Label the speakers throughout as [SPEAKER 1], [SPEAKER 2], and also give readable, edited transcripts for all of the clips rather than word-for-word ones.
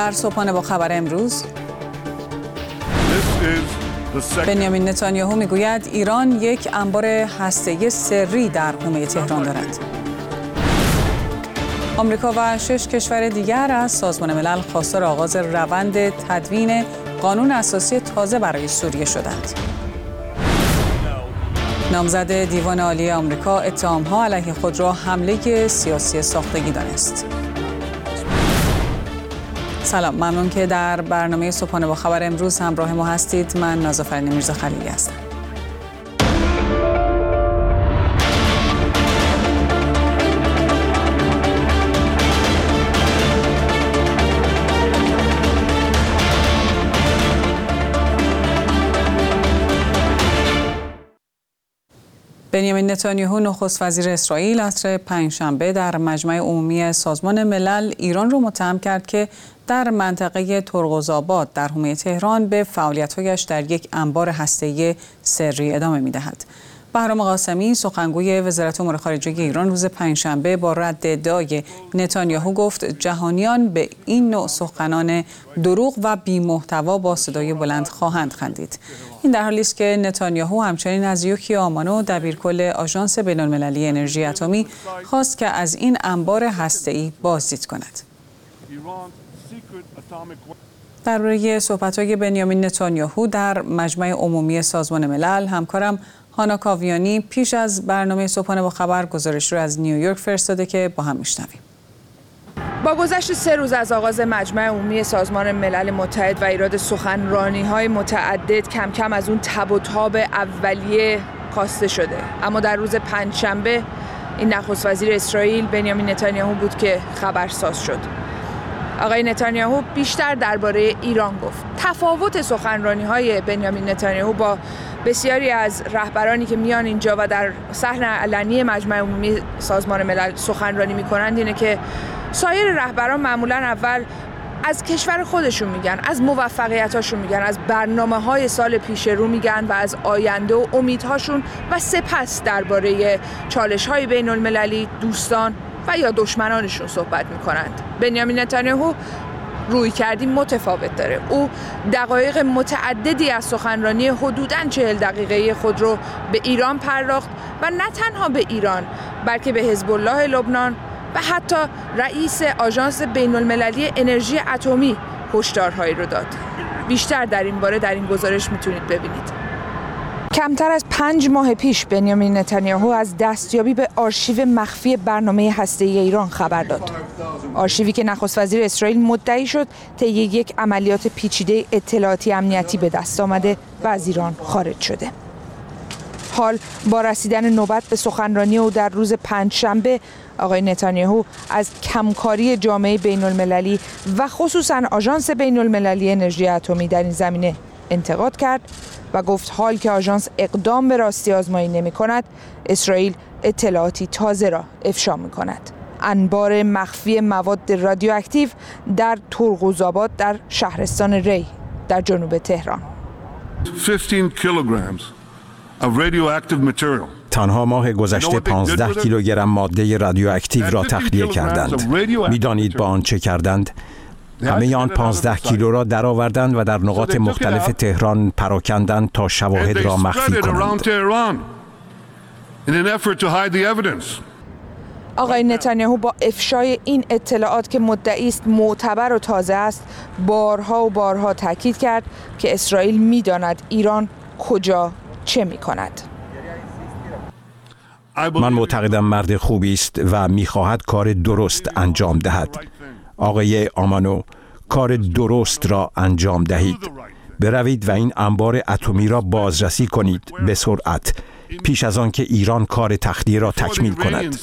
[SPEAKER 1] در صبحانه با خبر امروز، بنیامین نتانیاهو میگوید ایران یک انبار هسته‌ای سری در حومه تهران دارد. آمریکا و 6 کشور دیگر از سازمان ملل خواستار آغاز روند تدوین قانون اساسی تازه برای سوریه شدند. نامزد دیوان عالی آمریکا اتهام‌ها علیه خود را حمله سیاسی ساختگی دانست. سلام، ممنون که در برنامه صبحانه با خبر امروز همراه ما هستید. من نازافرین میرزاخلیلی هستم. بنیامین نتانیاهو نخست وزیر اسرائیل عصر پنجشنبه در مجمع عمومی سازمان ملل ایران را متهم کرد که در منطقه ترقزآباد در حومه تهران به فعالیت‌هایش در یک انبار هسته‌ای سری ادامه می‌دهد. بهرام قاسمی سخنگوی وزارت امور خارجه ایران روز پنجشنبه با رد ادعای نتانیاهو گفت جهانیان به این نوع سخنان دروغ و بی‌محتوا با صدای بلند خواهند خندید. این در حالی است که نتانیاهو همچنین از یوکی آمانو دبیرکل آژانس بین‌المللی انرژی اتمی خواست که از این انبار هسته‌ای بازدید کند. درباره صحبت‌های بنیامین نتانیاهو در مجمع عمومی سازمان ملل همکارم هانا کاویانی پیش از برنامه صبحانه با خبر گزارش رو از نیویورک فرستاده که با هم میشنویم.
[SPEAKER 2] با گذشت 3 روز از آغاز مجمع عمومی سازمان ملل متحد و ایراد سخنرانی‌های متعدد کم کم از اون تب و تاب اولیه کاسته شده، اما در روز پنجشنبه این نخست وزیر اسرائیل بنیامین نتانیاهو بود که خبرساز شد. آقای نتانیاهو بیشتر درباره ایران گفت. تفاوت سخنرانی‌های بنیامین نتانیاهو با بسیاری از رهبرانی که میان اینجا و در صحن علنی مجمع عمومی سازمان ملل سخنرانی میکنند اینه که سایر رهبران معمولاً اول از کشور خودشون میگن، از موفقیتاشون میگن، از برنامه‌های سال پیش رو میگن و از آینده و امیدهاشون و سپس درباره چالش‌های بین‌المللی، دوستان و یا دشمنانشون صحبت میکنند. بنیامین نتانیاهو روی کردی متفاوت داره. او دقایق متعددی از سخنرانی حدوداً 40 دقیقه‌ای خود رو به ایران پرداخت و نه تنها به ایران بلکه به حزب الله لبنان و حتی رئیس آژانس بین‌المللی انرژی اتمی هشدارهایی رو داد. بیشتر در این باره در این گزارش میتونید ببینید. کمتر از 5 ماه پیش بنیامین نتانیاهو از دستیابی به آرشیو مخفی برنامه هسته‌ای ایران خبر داد. آرشیوی که نخست وزیر اسرائیل مدعی شد طی یک عملیات پیچیده اطلاعاتی امنیتی به دست آمده و از ایران خارج شده. حال با رسیدن نوبت به سخنرانی او در روز پنجشنبه، آقای نتانیاهو از کمکاری جامعه بین‌المللی و خصوصاً آژانس بین‌المللی انرژی اتمی در این زمینه انتقاد کرد و گفت حال که آژانس اقدام به راستی آزمایی نمی‌کند، اسرائیل اطلاعاتی تازه را افشا می‌کند. انبار مخفی مواد رادیواکتیو در ترقزآباد در شهرستان ری در جنوب تهران.
[SPEAKER 3] 15 kilograms of radioactive material.
[SPEAKER 4] تنها ماه گذشته 15 کیلوگرم ماده رادیواکتیو را تخلیه کردند. می‌دانید با آن چه کردند؟ همه آن 15 کیلو را درآوردند و در نقاط مختلف تهران پراکندند تا شواهد را مخفی کنند.
[SPEAKER 2] آقای نتانیاهو با افشای این اطلاعات که مدعی است معتبر و تازه است، بارها و بارها تاکید کرد که اسرائیل می‌داند ایران کجا چه می‌کند.
[SPEAKER 4] من معتقدم مرد خوبی است و می‌خواهد کار درست انجام دهد. آقای آمانو، کار درست را انجام دهید. بروید و این انبار اتمی را بازرسی کنید به سرعت پیش از آن که ایران کار تخلیه را تکمیل کند.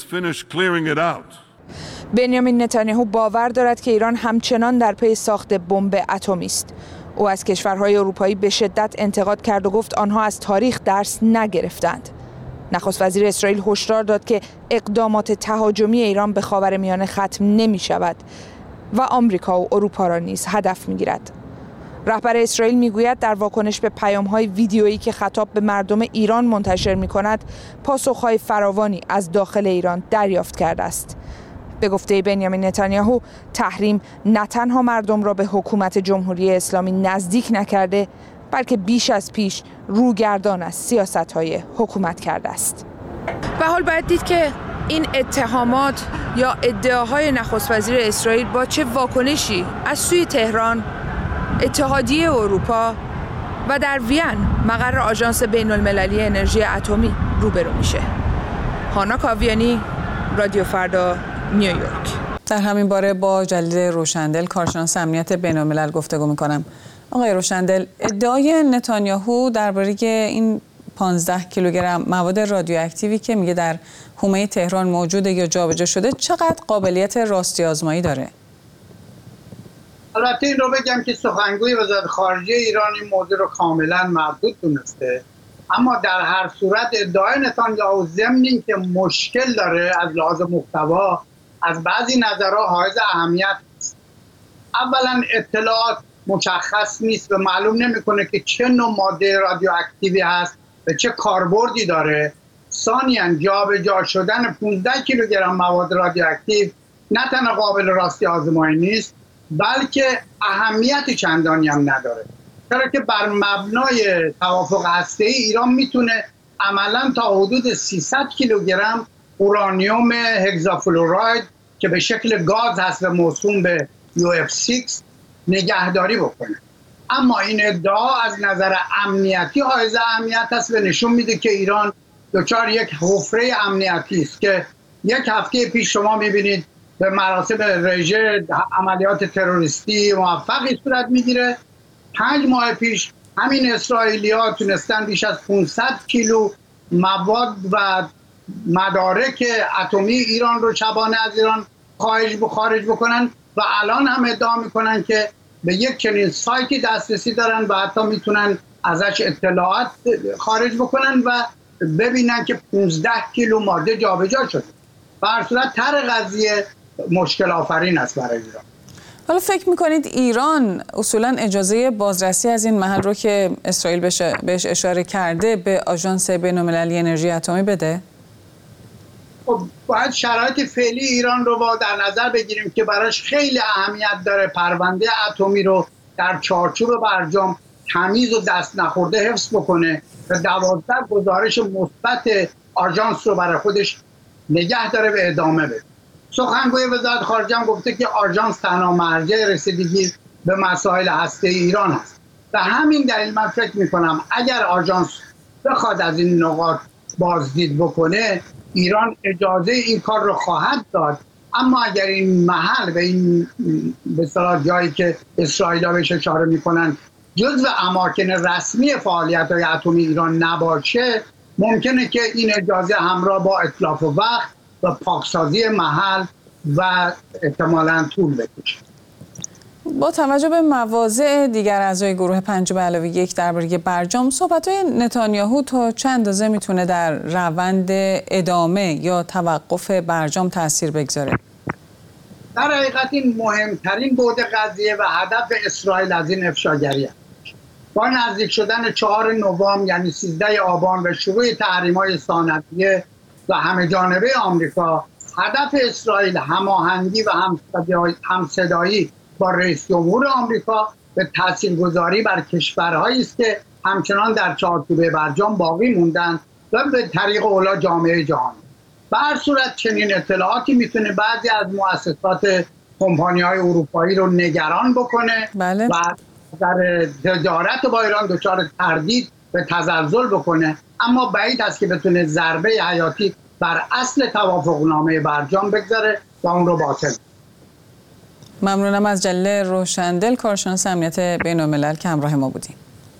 [SPEAKER 2] بنیامین نتانیاهو باور دارد که ایران همچنان در پی ساخت بمب اتمی است. او از کشورهای اروپایی به شدت انتقاد کرد و گفت آنها از تاریخ درس نگرفتند. نخست وزیر اسرائیل هشدار داد که اقدامات تهاجمی ایران به خاورمیانه ختم نمی شود و آمریکا و اروپا را نیز هدف می گیرد. رهبر اسرائیل می گوید در واکنش به پیام‌های ویدیویی که خطاب به مردم ایران منتشر می کند، پاسخ‌های فراوانی از داخل ایران دریافت کرده است. به گفته بنیامین نتانیاهو، تحریم نه تنها مردم را به حکومت جمهوری اسلامی نزدیک نکرده، بلکه بیش از پیش روگردان از سیاست‌های حکومت کرده است. به حال باید دید که این اتهامات یا ادعاهای نخست وزیر اسرائیل با چه واکنشی از سوی تهران، اتحادیه اروپا و در وین مقر آژانس بین‌المللی انرژی اتمی روبرو میشه. هانا کاویانی، رادیو فردا، نیویورک.
[SPEAKER 1] در همین باره با جلیل روشندل، کارشناس امنیت بین‌الملل گفتگو می‌کنم. آقای روشندل، ادعای نتانیاهو درباره این 15 کیلوگرم مواد رادیواکتیوی که میگه در حومه تهران موجوده یا جابجا شده، چقدر قابلیت راستی آزمایی داره؟
[SPEAKER 5] البته این رو بگم که سخنگوی وزارت خارجه ایران این موضوع رو کاملا مردود دونسته، اما در هر صورت ادعای نتانیاهو ضمن این که مشکل داره از لحاظ محتوا از بعضی نظرها حائز اهمیت است. اولا اطلاعات مشخص نیست و معلوم نمیکنه که چه نوع ماده رادیواکتیوی هست و چه کاربردی داره. ثانیاً جابجا شدن 15 کیلوگرم مواد رادیواکتیو نه تنها قابل راستی آزمایی نیست، بلکه اهمیت چندانی هم نداره، چرا که بر مبنای توافق هسته‌ای ایران میتونه عملاً تا حدود 300 کیلوگرم اورانیوم هگزافلوراید که به شکل گاز هست و موسوم به UF6 نگهداری بکنه. اما این ادعا از نظر امنیتی حائز اهمیت است و نشون میده که ایران دچار یک حفره امنیتی است که یک هفته پیش شما میبینید به مراسم رژه عملیات تروریستی موفقی صورت میگیره. 5 ماه پیش همین اسرائیلی‌ها تونستن بیش از 500 کیلو مواد و مدارک اتمی ایران رو شبانه از ایران خارج بکنن و الان هم ادعا میکنن که به یک چنین سایتی دسترسی دارن و حتی میتونن ازش اطلاعات خارج بکنن و ببینن که 15 کیلو ماده جابجا شده. به هر صورت طرح قضیه مشکل آفرین است برای ایران.
[SPEAKER 1] حالا فکر میکنید ایران اصولا اجازه بازرسی از این محل رو که اسرائیل بهش اشاره کرده به آژانس بین‌المللی انرژی اتمی بده؟
[SPEAKER 5] باید شرایط فعلی ایران رو با در نظر بگیریم که براش خیلی اهمیت داره پرونده اتمی رو در چارچوب برجام تمیز و دست نخورده حفظ بکنه و 12 گزارش مثبت آژانس رو برای خودش نگه داره و ادامه بده. سخنگوی وزارت خارجه هم گفته که آژانس تنها مرجع رسیدگی به مسائل هسته‌ای ایران هست و همین دلیل من فکر می‌کنم اگر آژانس بخواد از این نقاط بازدید بکنه ایران اجازه این کار رو خواهد داد. اما اگر این محل و این به اصطلاح جایی که اسرائیل‌ها بهش اشاره می‌کنن جزو اماکن رسمی فعالیت‌های اتمی ایران نباشه، ممکنه که این اجازه همراه با اتلاف وقت و پاکسازی محل و احتمالاً طول بکشه.
[SPEAKER 1] با توجه به مواضع دیگر اعضای گروه 5+1 درباره برجام، صحبت‌های نتانیاهو تا چند اندازه میتونه در روند ادامه یا توقف برجام تاثیر بگذاره؟
[SPEAKER 5] در حقیقت این مهمترین بعد قضیه و هدف اسرائیل از این افشاگری است. با نزدیک شدن 4 نوامبر یعنی 13 آبان و شروع تحریم‌های ثانویه و همه جانبه آمریکا، هدف اسرائیل هماهنگی و همصدایی با رئیس جمهور آمریکا به تاثیرگذاری بر کشورهایی است که همچنان در چارچوب برجام باقی موندند و به طریق اولا جامعه جهانی. به هر صورت چنین اطلاعاتی میتونه بعضی از مؤسسات کمپانی‌های اروپایی رو نگران بکنه و در تجارت با ایران دچار تردید و تزلزل بکنه، اما بعید است که بتونه ضربه حیاتی بر اصل توافقنامه برجام بگذاره و اون رو باطل.
[SPEAKER 1] ممنونم از جلیل روشندل، کارشناس امنیت بین‌الملل که همراه ما بودیم.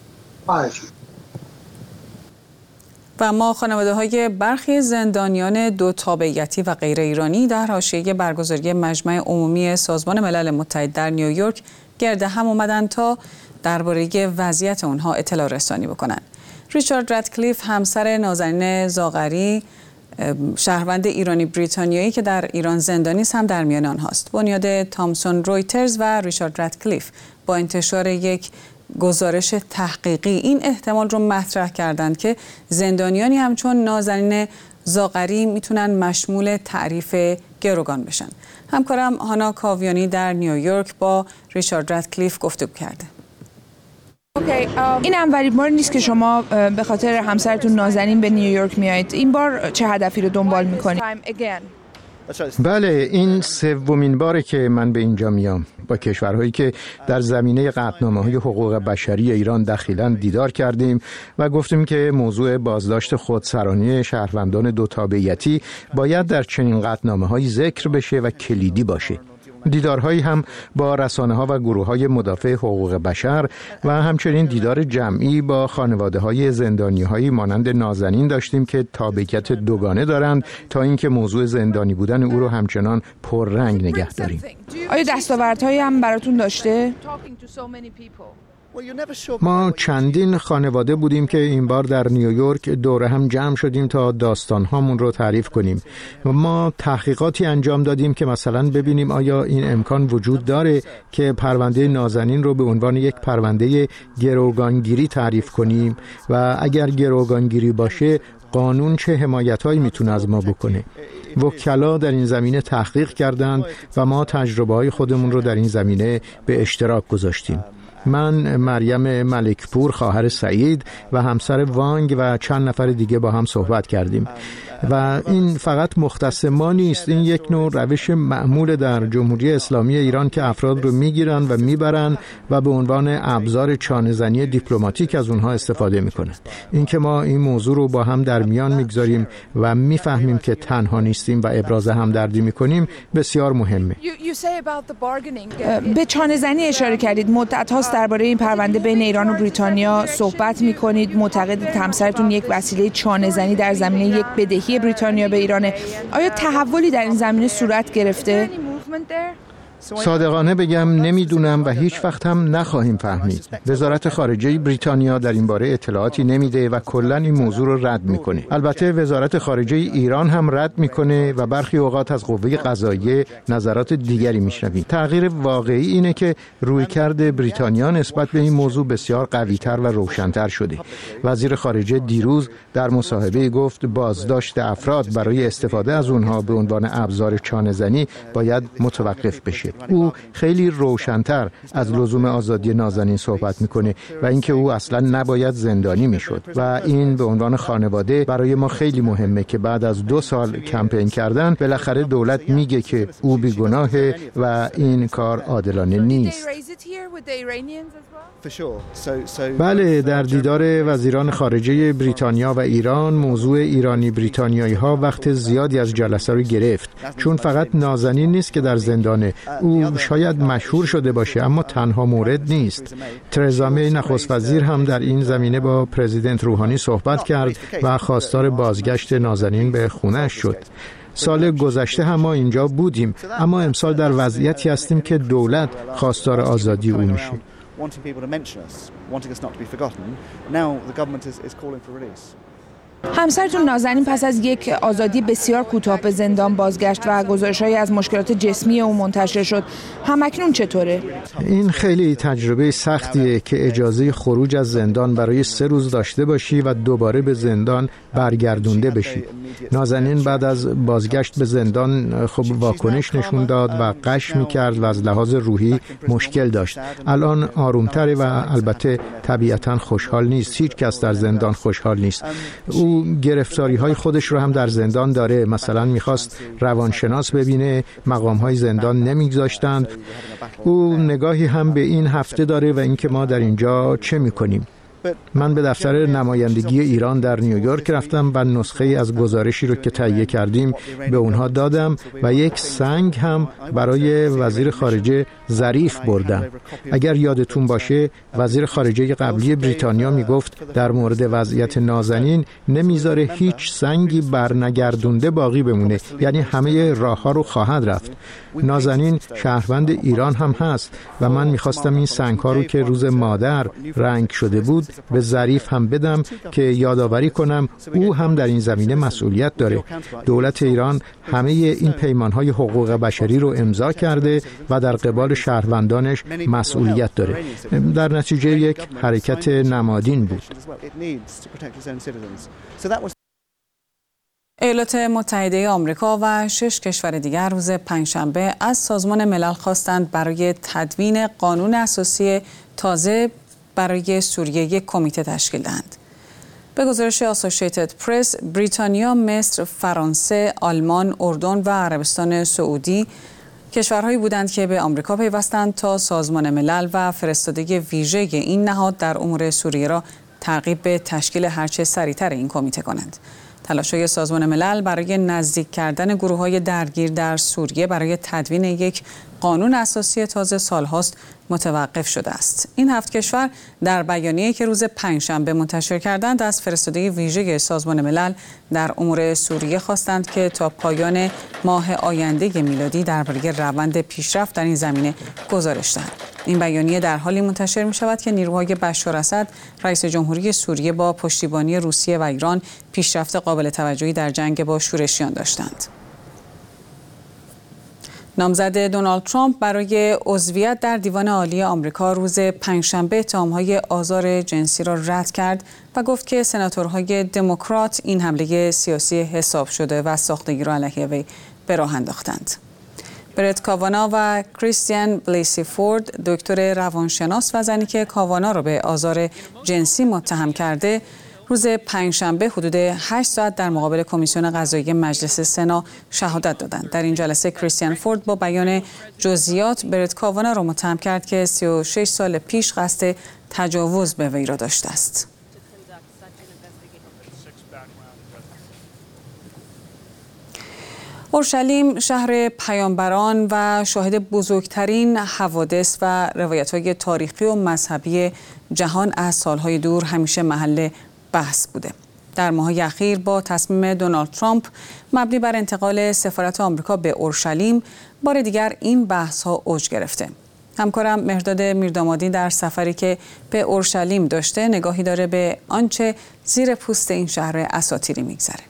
[SPEAKER 1] و ما خانواده‌های برخی زندانیان دو تابعیتی و غیر ایرانی در حاشیه برگزاری مجمع عمومی سازمان ملل متحد در نیویورک گرد هم اومدن تا درباره وضعیت اونها اطلاع رسانی بکنن. ریچارد رادکلیف، همسر نازنین زاغری، شهروند ایرانی بریتانیایی که در ایران زندانی است، هم در میان آنهاست. بنیاد تامسون رویترز و ریچارد رادکلیف با انتشار یک گزارش تحقیقی این احتمال رو مطرح کردند که زندانیانی همچون نازنین زاغری میتونن مشمول تعریف گروگان بشن. همکارم هانا کاویانی در نیویورک با ریچارد رادکلیف گفتگو کرده.
[SPEAKER 2] این اولین بار نیست که شما به خاطر همسرتون نازنین به نیویورک میایید. این بار چه هدفی رو دنبال میکنید؟
[SPEAKER 6] بله، این سومین باره که من به اینجا میام. با کشورهایی که در زمینه قطعنامه‌های حقوق بشری ایران دخیلن دیدار کردیم و گفتیم که موضوع بازداشت خودسرانی شهروندان دو تابعیتی باید در چنین قطعنامه‌هایی ذکر بشه و کلیدی باشه. دیدارهایی هم با رسانه‌ها و گروه‌های مدافع حقوق بشر و همچنین دیدار جمعی با خانواده‌های زندانی‌هایی مانند نازنین داشتیم که تابعیت دوگانه دارند تا اینکه موضوع زندانی بودن او رو همچنان پررنگ نگه داریم.
[SPEAKER 2] آیا دستاوردهایی هم براتون داشته؟
[SPEAKER 6] ما چندین خانواده بودیم که این بار در نیویورک دوره هم جمع شدیم تا داستان‌هامون رو تعریف کنیم و ما تحقیقاتی انجام دادیم که مثلا ببینیم آیا این امکان وجود داره که پرونده نازنین رو به عنوان یک پرونده گروگانگیری تعریف کنیم و اگر گروگانگیری باشه قانون چه حمایت‌هایی میتونه از ما بکنه. وکلا در این زمینه تحقیق کردند و ما تجربه‌های خودمون رو در این زمینه به اشتراک گذاشتیم. من، مریم ملکپور خواهر سعید و همسر وانگ و چند نفر دیگه با هم صحبت کردیم و این فقط مختص ما نیست، این یک نوع روش معمول در جمهوری اسلامی ایران که افراد رو میگیرن و میبرن و به عنوان ابزار چانه‌زنی دیپلماتیک از اونها استفاده میکنن. این که ما این موضوع رو با هم در میان میگذاریم و میفهمیم که تنها نیستیم و ابراز همدردی میکنیم بسیار مهمه.
[SPEAKER 2] به چانه‌زنی اشاره کردید. مدت هاست درباره این پرونده بین ایران و بریتانیا صحبت میکنید. معتقدید همسرتون یک وسیله چانه‌زنی در زمینه یک بدهی بریتانیا به ایرانه. آیا تحولی در این زمینه صورت گرفته؟
[SPEAKER 6] صادقانه بگم نمیدونم و هیچ وقت هم نخواهیم فهمید. وزارت خارجه بریتانیا در این باره اطلاعاتی نمیده و کلاً این موضوع رو رد میکنه. البته وزارت خارجه ایران هم رد میکنه و برخی اوقات از قوه قضاییه نظرات دیگری میشنویم. تغییر واقعی اینه که رویکرد بریتانیا نسبت به این موضوع بسیار قوی‌تر و روشن‌تر شده. وزیر خارجه دیروز در مصاحبه گفت بازداشت افراد برای استفاده از اونها به عنوان ابزار چانه‌زنی باید متوقف بشه. او خیلی روشن‌تر از لزوم آزادی نازنین صحبت میکنه و اینکه او اصلا نباید زندانی میشد و این به عنوان خانواده برای ما خیلی مهمه که بعد از 2 سال کمپین کردن بالاخره دولت میگه که او بیگناهه و این کار عادلانه نیست. بله، در دیدار وزیران خارجه بریتانیا و ایران موضوع ایرانی بریتانیایی ها وقت زیادی از جلسه رو گرفت، چون فقط نازنین نیست که در زندانه. او شاید مشهور شده باشه اما تنها مورد نیست. ترزا می نخست وزیر هم در این زمینه با پرزیدنت روحانی صحبت کرد و خواستار بازگشت نازنین به خونه‌اش شد. سال گذشته هم ما اینجا بودیم، اما امسال در وضعیتی هستیم که دولت خواستار آزادی او میشه.
[SPEAKER 2] همسرتون نازنین پس از یک آزادی بسیار کوتاه به زندان بازگشت و گزارش‌هایی از مشکلات جسمی او منتشر شد. همکنون چطوره؟
[SPEAKER 6] این خیلی تجربه سختیه که اجازه خروج از زندان برای 3 روز داشته باشی و دوباره به زندان برگردونده بشی. نازنین بعد از بازگشت به زندان خب واکنش نشون داد و غش می‌کرد و از لحاظ روحی مشکل داشت. الان آرومتره و البته طبیعتاً خوشحال نیست. هیچ کس در زندان خوشحال نیست. او گرفتاری‌های خودش رو هم در زندان داره. مثلا می‌خواست روانشناس ببینه، مقام‌های زندان نمی‌گذاشتند. او نگاهی هم به این هفته داره و اینکه ما در اینجا چه می‌کنیم. من به دفتر نمایندگی ایران در نیویورک رفتم و نسخه از گزارشی رو که تهیه کردیم به اونها دادم و یک سنگ هم برای وزیر خارجه ظریف بردم. اگر یادتون باشه وزیر خارجه قبلی بریتانیا میگفت در مورد وضعیت نازنین نمیذاره هیچ سنگی برنگردونده باقی بمونه، یعنی همه راه‌ها رو خواهد رفت. نازنین شهروند ایران هم هست و من میخواستم این سنگ‌ها رو که روز مادر رنگ شده بود به ظریف هم بدم که یادآوری کنم او هم در این زمینه مسئولیت داره. دولت ایران همه این پیمان‌های حقوق بشری رو امضا کرده و در قبال شهروندانش مسئولیت داره. در نتیجه یک حرکت نمادین بود.
[SPEAKER 1] ایالات متحده آمریکا و 6 کشور دیگر روز پنجشنبه از سازمان ملل خواستند برای تدوین قانون اساسی تازه برای سوریه یک کمیته تشکیل دهند. به گزارش آسوشیتد پرس، بریتانیا، مصر، فرانسه، آلمان، اردن و عربستان سعودی کشورهایی بودند که به آمریکا پیوستند تا سازمان ملل و فرستادگی ویژه این نهاد در امور سوریه را ترغیب به تشکیل هرچه سریعتر این کمیته کنند. تلاش‌های سازمان ملل برای نزدیک کردن گروه‌های درگیر در سوریه برای تدوین یک قانون اساسی تازه سال‌هاست متوقف شده است. این 7 کشور در بیانیه‌ای که روز پنجشنبه منتشر کردند از فرستاده ویژه سازمان ملل در امور سوریه خواستند که تا پایان ماه آینده میلادی درباره روند پیشرفت در این زمینه گزارش دهند. این بیانیه در حالی منتشر می شود که نیروهای بشار اسد رئیس جمهوری سوریه با پشتیبانی روسیه و ایران پیشرفت قابل توجهی در جنگ با شورشیان داشتند. نامزد دونالد ترامپ برای عضویت در دیوان عالی آمریکا روز پنجشنبه اتهام‌های آزار جنسی را رد کرد و گفت که سناتورهای دموکرات این حمله سیاسی حساب شده و ساختگی را علیه وی به راه انداختند. برت کاوانا و کریستین بلیسی فورد، دکتر روانشناس و زنی که کاوانا را به آزار جنسی متهم کرده، روز پنجشنبه حدود 8 ساعت در مقابل کمیسیون قضایی مجلس سنا شهادت دادند. در این جلسه کریستین فورد با بیان جزئیات برت کاوانا را متهم کرد که 36 سال پیش قصد تجاوز به وی را داشته است. اورشلیم شهر پیامبران و شاهد بزرگترین حوادث و روایت‌های تاریخی و مذهبی جهان از سالهای دور همیشه محل بحث بوده. در ماه‌های اخیر با تصمیم دونالد ترامپ مبنی بر انتقال سفارت آمریکا به اورشلیم، بار دیگر این بحث‌ها اوج گرفته. همکارم مهرداد میردامادی در سفری که به اورشلیم داشته نگاهی داره به آنچه زیر پوست این شهر اساطیری میگذره.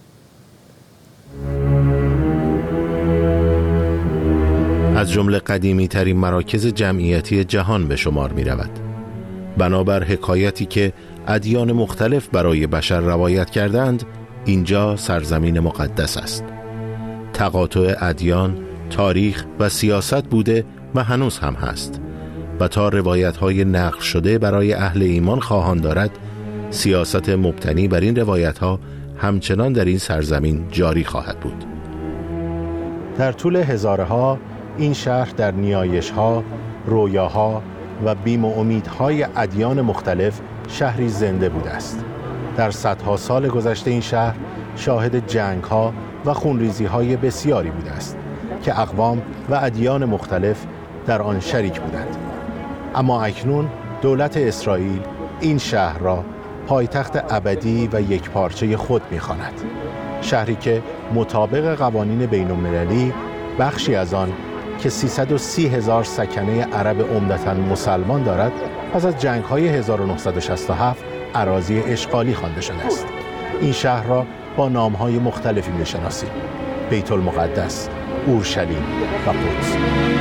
[SPEAKER 7] از جمله قدیمی ترین مراکز جمعیتی جهان به شمار می رود. بنابر حکایتی که ادیان مختلف برای بشر روایت کردند، اینجا سرزمین مقدس است. تقاطع ادیان، تاریخ و سیاست بوده و هنوز هم هست و تا روایت‌های نقل شده برای اهل ایمان خواهان دارد، سیاست مبتنی بر این روایت‌ها همچنان در این سرزمین جاری خواهد بود. در طول هزارها این شهر در نیایش‌ها، رویاها و بیم و امیدهای ادیان مختلف شهری زنده بوده است. در صدها سال گذشته این شهر شاهد جنگ‌ها و خونریزی‌های بسیاری بوده است که اقوام و ادیان مختلف در آن شریک بودند. اما اکنون دولت اسرائیل این شهر را پایتخت ابدی و یکپارچه خود می‌خواند. شهری که مطابق قوانین بین‌المللی بخشی از آن که 330,000 سکنه عرب عمدتاً مسلمان دارد، پس از جنگ‌های 1967 اراضی اشغالی خوانده شده است. این شهر را با نام‌های مختلفی می‌شناسیم: بیت المقدس، اورشلیم و قدس.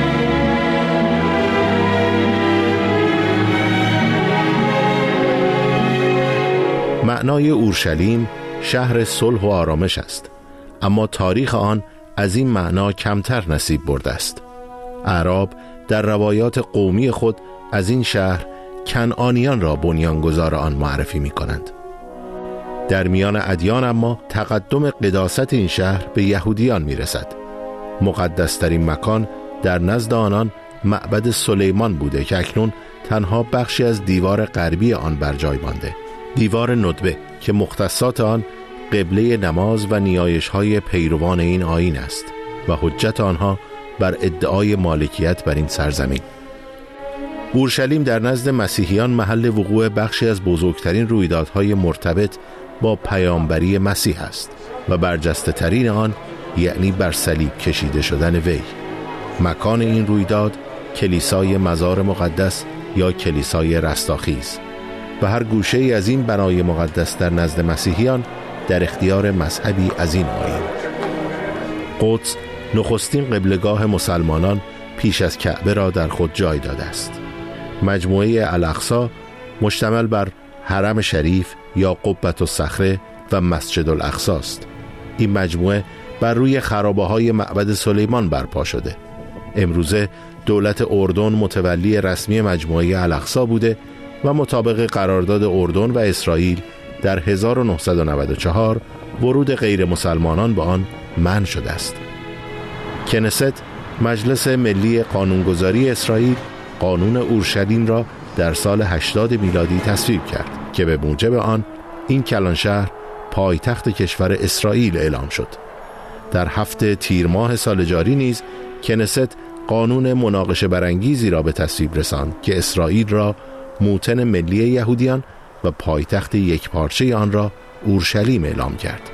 [SPEAKER 7] معنای اورشلیم شهر صلح و آرامش است، اما تاریخ آن از این معنا کمتر نصیب برده است. اعراب در روایات قومی خود از این شهر کنعانیان را بنیانگذار آن معرفی می کنند. در میان ادیان اما تقدم قداست این شهر به یهودیان می رسد. مقدسترین مکان در نزد آنان معبد سلیمان بوده که اکنون تنها بخشی از دیوار غربی آن بر جای مانده. دیوار ندبه که مختصات آن قبله نماز و نیایش‌های پیروان این آیین است و حجت آنها بر ادعای مالکیت بر این سرزمین. اورشلیم در نزد مسیحیان محل وقوع بخشی از بزرگترین رویدادهای مرتبط با پیامبری مسیح است و برجسته ترین آن یعنی بر صلیب کشیده شدن وی. مکان این رویداد کلیسای مزار مقدس یا کلیسای رستاخیز و هر گوشه ای از این بنای مقدس در نزد مسیحیان در اختیار مذهبی از این آیین. قدس نخستین قبلگاه مسلمانان پیش از کعبه را در خود جای داده است. مجموعه الاقصی مشتمل بر حرم شریف یا قبة الصخره و مسجد الاقصی است. این مجموعه بر روی خرابه‌های معبد سلیمان برپا شده. امروزه دولت اردن متولی رسمی مجموعه الاقصی بوده و مطابق قرارداد اردن و اسرائیل در 1994 ورود غیر مسلمانان به آن منع شده است. کنست، مجلس ملی قانونگذاری اسرائیل، قانون اورشلیم را در سال 80 میلادی تصویب کرد که به موجب آن این کلانشهر پایتخت کشور اسرائیل اعلام شد. در 7 تیر ماه سال جاری نیز کنست قانون مناقشه برانگیزی را به تصویب رساند که اسرائیل را موطن ملی یهودیان و پایتخت یکپارچه آن را اورشلیم اعلام کرد.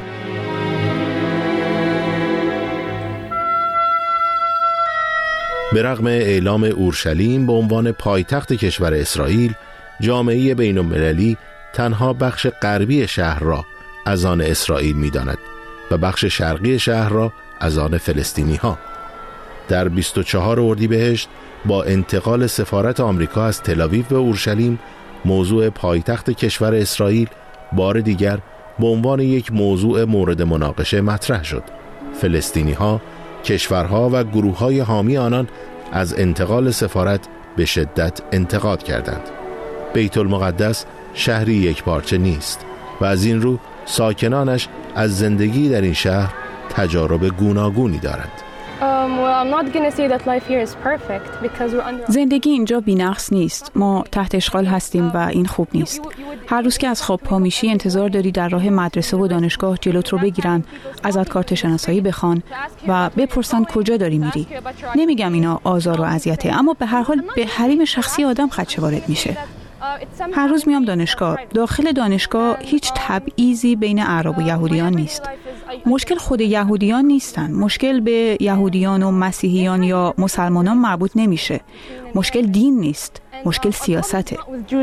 [SPEAKER 7] به رغم اعلام اورشلیم به عنوان پایتخت کشور اسرائیل، جامعه بین‌المللی تنها بخش غربی شهر را از آن اسرائیل می‌داند و بخش شرقی شهر را از آن فلسطینی‌ها. در 24 اردیبهشت با انتقال سفارت آمریکا از تل‌آویو به اورشلیم، موضوع پایتخت کشور اسرائیل بار دیگر به عنوان یک موضوع مورد مناقشه مطرح شد. فلسطینی‌ها، کشورها و گروه‌های حامی آنان از انتقال سفارت به شدت انتقاد کردند. بیت المقدس شهری یکپارچه نیست و از این رو ساکنانش از زندگی در این شهر تجارب گوناگونی دارند.
[SPEAKER 8] زندگی اینجا بی‌نقص نیست. ما تحت اشغال هستیم و این خوب نیست. هر روز که از خواب پا میشی انتظار داری در راه مدرسه و دانشگاه جلوت رو بگیرن، ازت کارت شناسایی بخوان و بپرسن کجا داری میری. نمیگم اینا آزار و اذیته، اما به هر حال به حریم شخصی آدم خدشه وارد میشه. هر روز میام دانشگاه. داخل دانشگاه هیچ تبعیضی بین اعراب و یهودیان نیست. مشکل خود یهودیان نیستن. مشکل به یهودیان و مسیحیان یا مسلمانان مربوط نمیشه. مشکل دین نیست. مشکل سیاسته.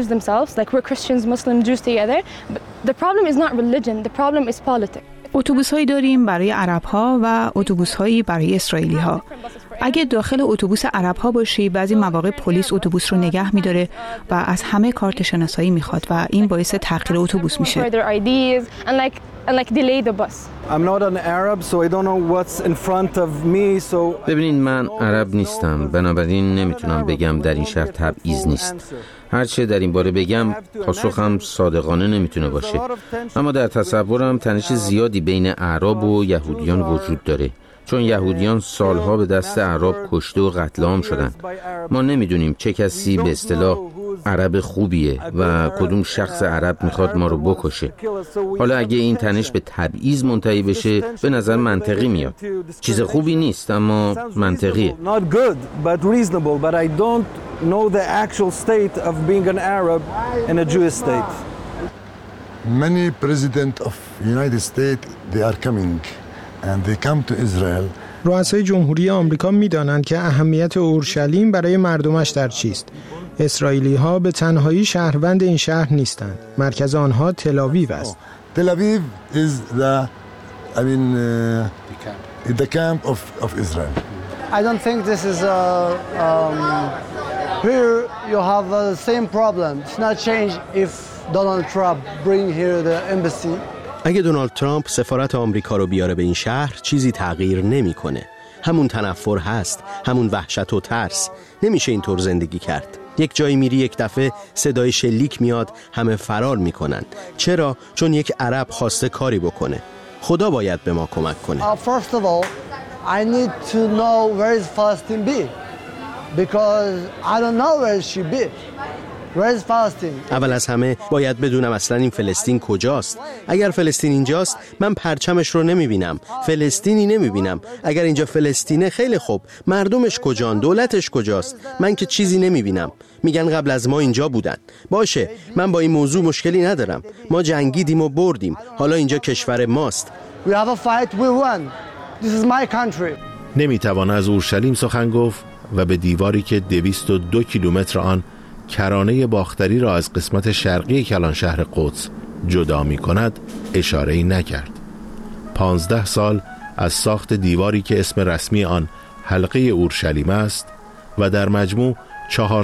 [SPEAKER 8] اتوبوس‌هایی داریم برای عرب‌ها و اتوبوس‌هایی برای اسرائیلی‌ها. اگه داخل اتوبوس عرب‌ها باشی، بعضی مواقع پلیس اتوبوس رو نگه می‌داره و از همه کارت شناسایی می‌خواد و این باعث تأخیر اتوبوس میشه.
[SPEAKER 9] ببینید، من عرب نیستم، بنابراین نمیتونم بگم در این شهر تبعیض نیست. هرچه در این باره بگم پاسخم صادقانه نمیتونه باشه، اما در تصورم تنش زیادی بین اعراب و یهودیان وجود داره، چون یهودیان سالها به دست اعراب کشته و قتل عام شدن. ما نمیدونیم چه کسی به اصطلاح عرب خوبیه و کدوم شخص عرب میخواد ما رو بکشه. حالا اگه این تنش به تبعیض منتهی بشه، به نظر منطقی میاد. چیز خوبی نیست، اما منطقیه.
[SPEAKER 10] Many president of United States they are coming and they come to Israel.
[SPEAKER 6] رؤسای جمهوری آمریکا می‌دانند که اهمیت اورشلیم برای مردمش در چیست. اسرائیلی‌ها به تنهایی شهروند این شهر نیستند. مرکز آنها تل‌آویو است.
[SPEAKER 10] تل‌آویو is the the camp of Israel.
[SPEAKER 11] I don't think this is here you have the same problem. It's not change if Donald Trump bring here the embassy.
[SPEAKER 12] اگه دونالد ترامپ سفارت آمریکا رو بیاره به این شهر، چیزی تغییر نمیکنه. همون تنفر هست، همون وحشت و ترس. نمیشه اینطور زندگی کرد. یک جایی میری یک دفعه صدای شلیک میاد، همه فرار میکنن. چرا؟ چون یک عرب خواسته کاری بکنه. خدا باید به ما کمک کنه.
[SPEAKER 11] First of all, I need to know where is Palestine be because I don't know where she be.
[SPEAKER 12] اول از همه باید بدونم اصلا این فلسطین کجاست. اگر فلسطین اینجاست، من پرچمش رو نمیبینم، فلسطینی نمیبینم. اگر اینجا فلسطینه، خیلی خوب، مردمش کجان، دولتش کجاست؟ من که چیزی نمیبینم. میگن قبل از ما اینجا بودن. باشه، من با این موضوع مشکلی ندارم. ما جنگیدیم و بردیم، حالا اینجا کشور ماست.
[SPEAKER 7] نمیتوان از اورشلیم سخن گفت و به دیواری که 202 کیلومتر آن کرانه باختری را از قسمت شرقی کلانشهر قدس جدا می کند اشاره‌ای نکرد. 15 سال از ساخت دیواری که اسم رسمی آن حلقه اورشلیم است و در مجموع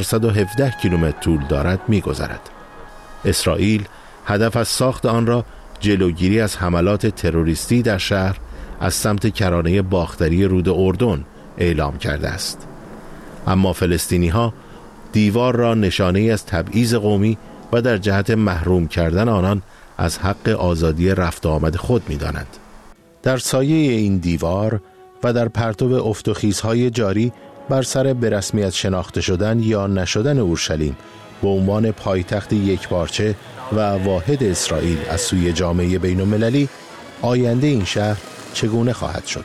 [SPEAKER 7] 417 کیلومتر طول دارد می گذرد. اسرائیل هدف از ساخت آن را جلوگیری از حملات تروریستی در شهر از سمت کرانه باختری رود اردن اعلام کرده است. اما فلسطینی‌ها دیوار را نشانه‌ای از تبعیض قومی و در جهت محروم کردن آنان از حق آزادی رفت و آمد خود می‌دانند. در سایه این دیوار و در پرتو افت و خیزهای جاری بر سر به رسمیت شناخته شدن یا نشدن اورشلیم به عنوان پایتخت یکپارچه و واحد اسرائیل از سوی جامعه بین‌المللی، آینده این شهر چگونه خواهد شد؟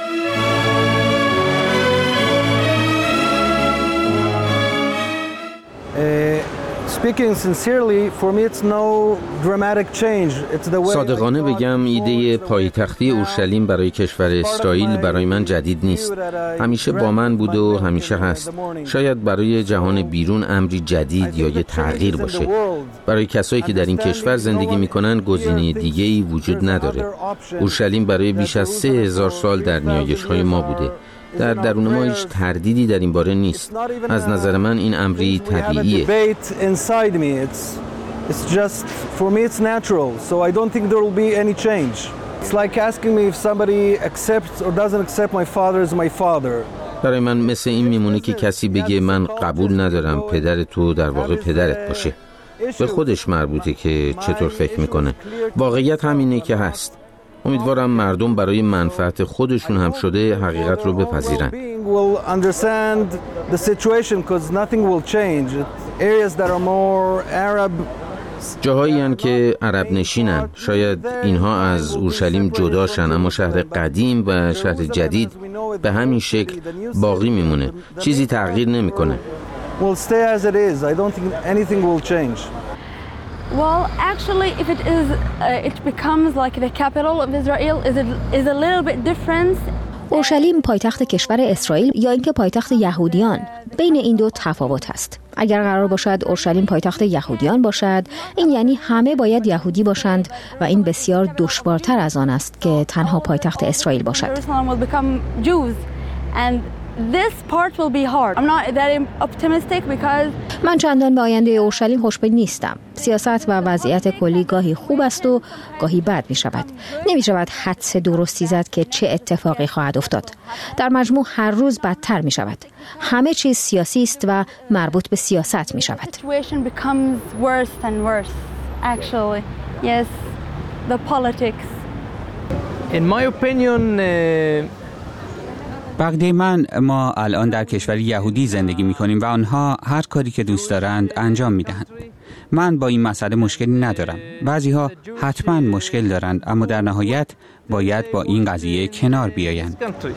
[SPEAKER 9] صادقانه بگم ایده پایتختی اورشلیم برای کشور اسرائیل برای من جدید نیست. همیشه با من بود و همیشه هست. شاید برای جهان بیرون امری جدید یا یه تغییر باشه. برای کسایی که در این کشور زندگی میکنن گزینه دیگه‌ای وجود نداره. اورشلیم برای بیش از 3000 سال در نیایش‌های ما بوده. در درون ما هیچ تردیدی در این باره نیست. از نظر من این امری طبیعیه. برای من مثل این میمونه که کسی بگه من قبول ندارم پدر تو در واقع پدرت باشه. به خودش مربوطه که چطور فکر میکنه. واقعیت همینه که هست. امیدوارم مردم برای منفعت خودشون هم شده حقیقت رو بپذیرن. جاهایی هستند که عرب نشینن. شاید اینها از اورشلیم جداشن، اما شهر قدیم و شهر جدید به همین شکل باقی میمونه. چیزی تغییر نمیکنه.
[SPEAKER 13] Well, actually, if it becomes like the capital of Israel is a little bit different.
[SPEAKER 14] اورشلیم پایتخت کشور اسرائیل یا اینکه پایتخت یهودیان، بین این دو تفاوت است. اگر قرار باشد اورشلیم پایتخت یهودیان باشد، این یعنی همه باید یهودی باشند و این بسیار دشوارتر از آن است که تنها پایتخت اسرائیل باشد.
[SPEAKER 13] This part will be hard. I'm not that optimistic because
[SPEAKER 14] من چندان به آینده اورشلیم خوشبین نیستم. سیاست و وضعیت کلی گاهی خوب است و گاهی بد می شود. نمی شود حدس درستی زد که چه اتفاقی خواهد افتاد. در مجموع هر روز بدتر می شود. همه چیز سیاسی است و مربوط به سیاست می شود.
[SPEAKER 13] Situation becomes worse and worse. Actually, yes, the politics.
[SPEAKER 15] In my opinion,
[SPEAKER 16] بقیه من ما الان در کشور یهودی زندگی می‌کنیم و آنها هر کاری که دوست دارند انجام می‌دهند. من با این مسئله مشکلی ندارم. بعضی‌ها حتما مشکل دارند، اما در نهایت باید با این قضیه کنار بیایند.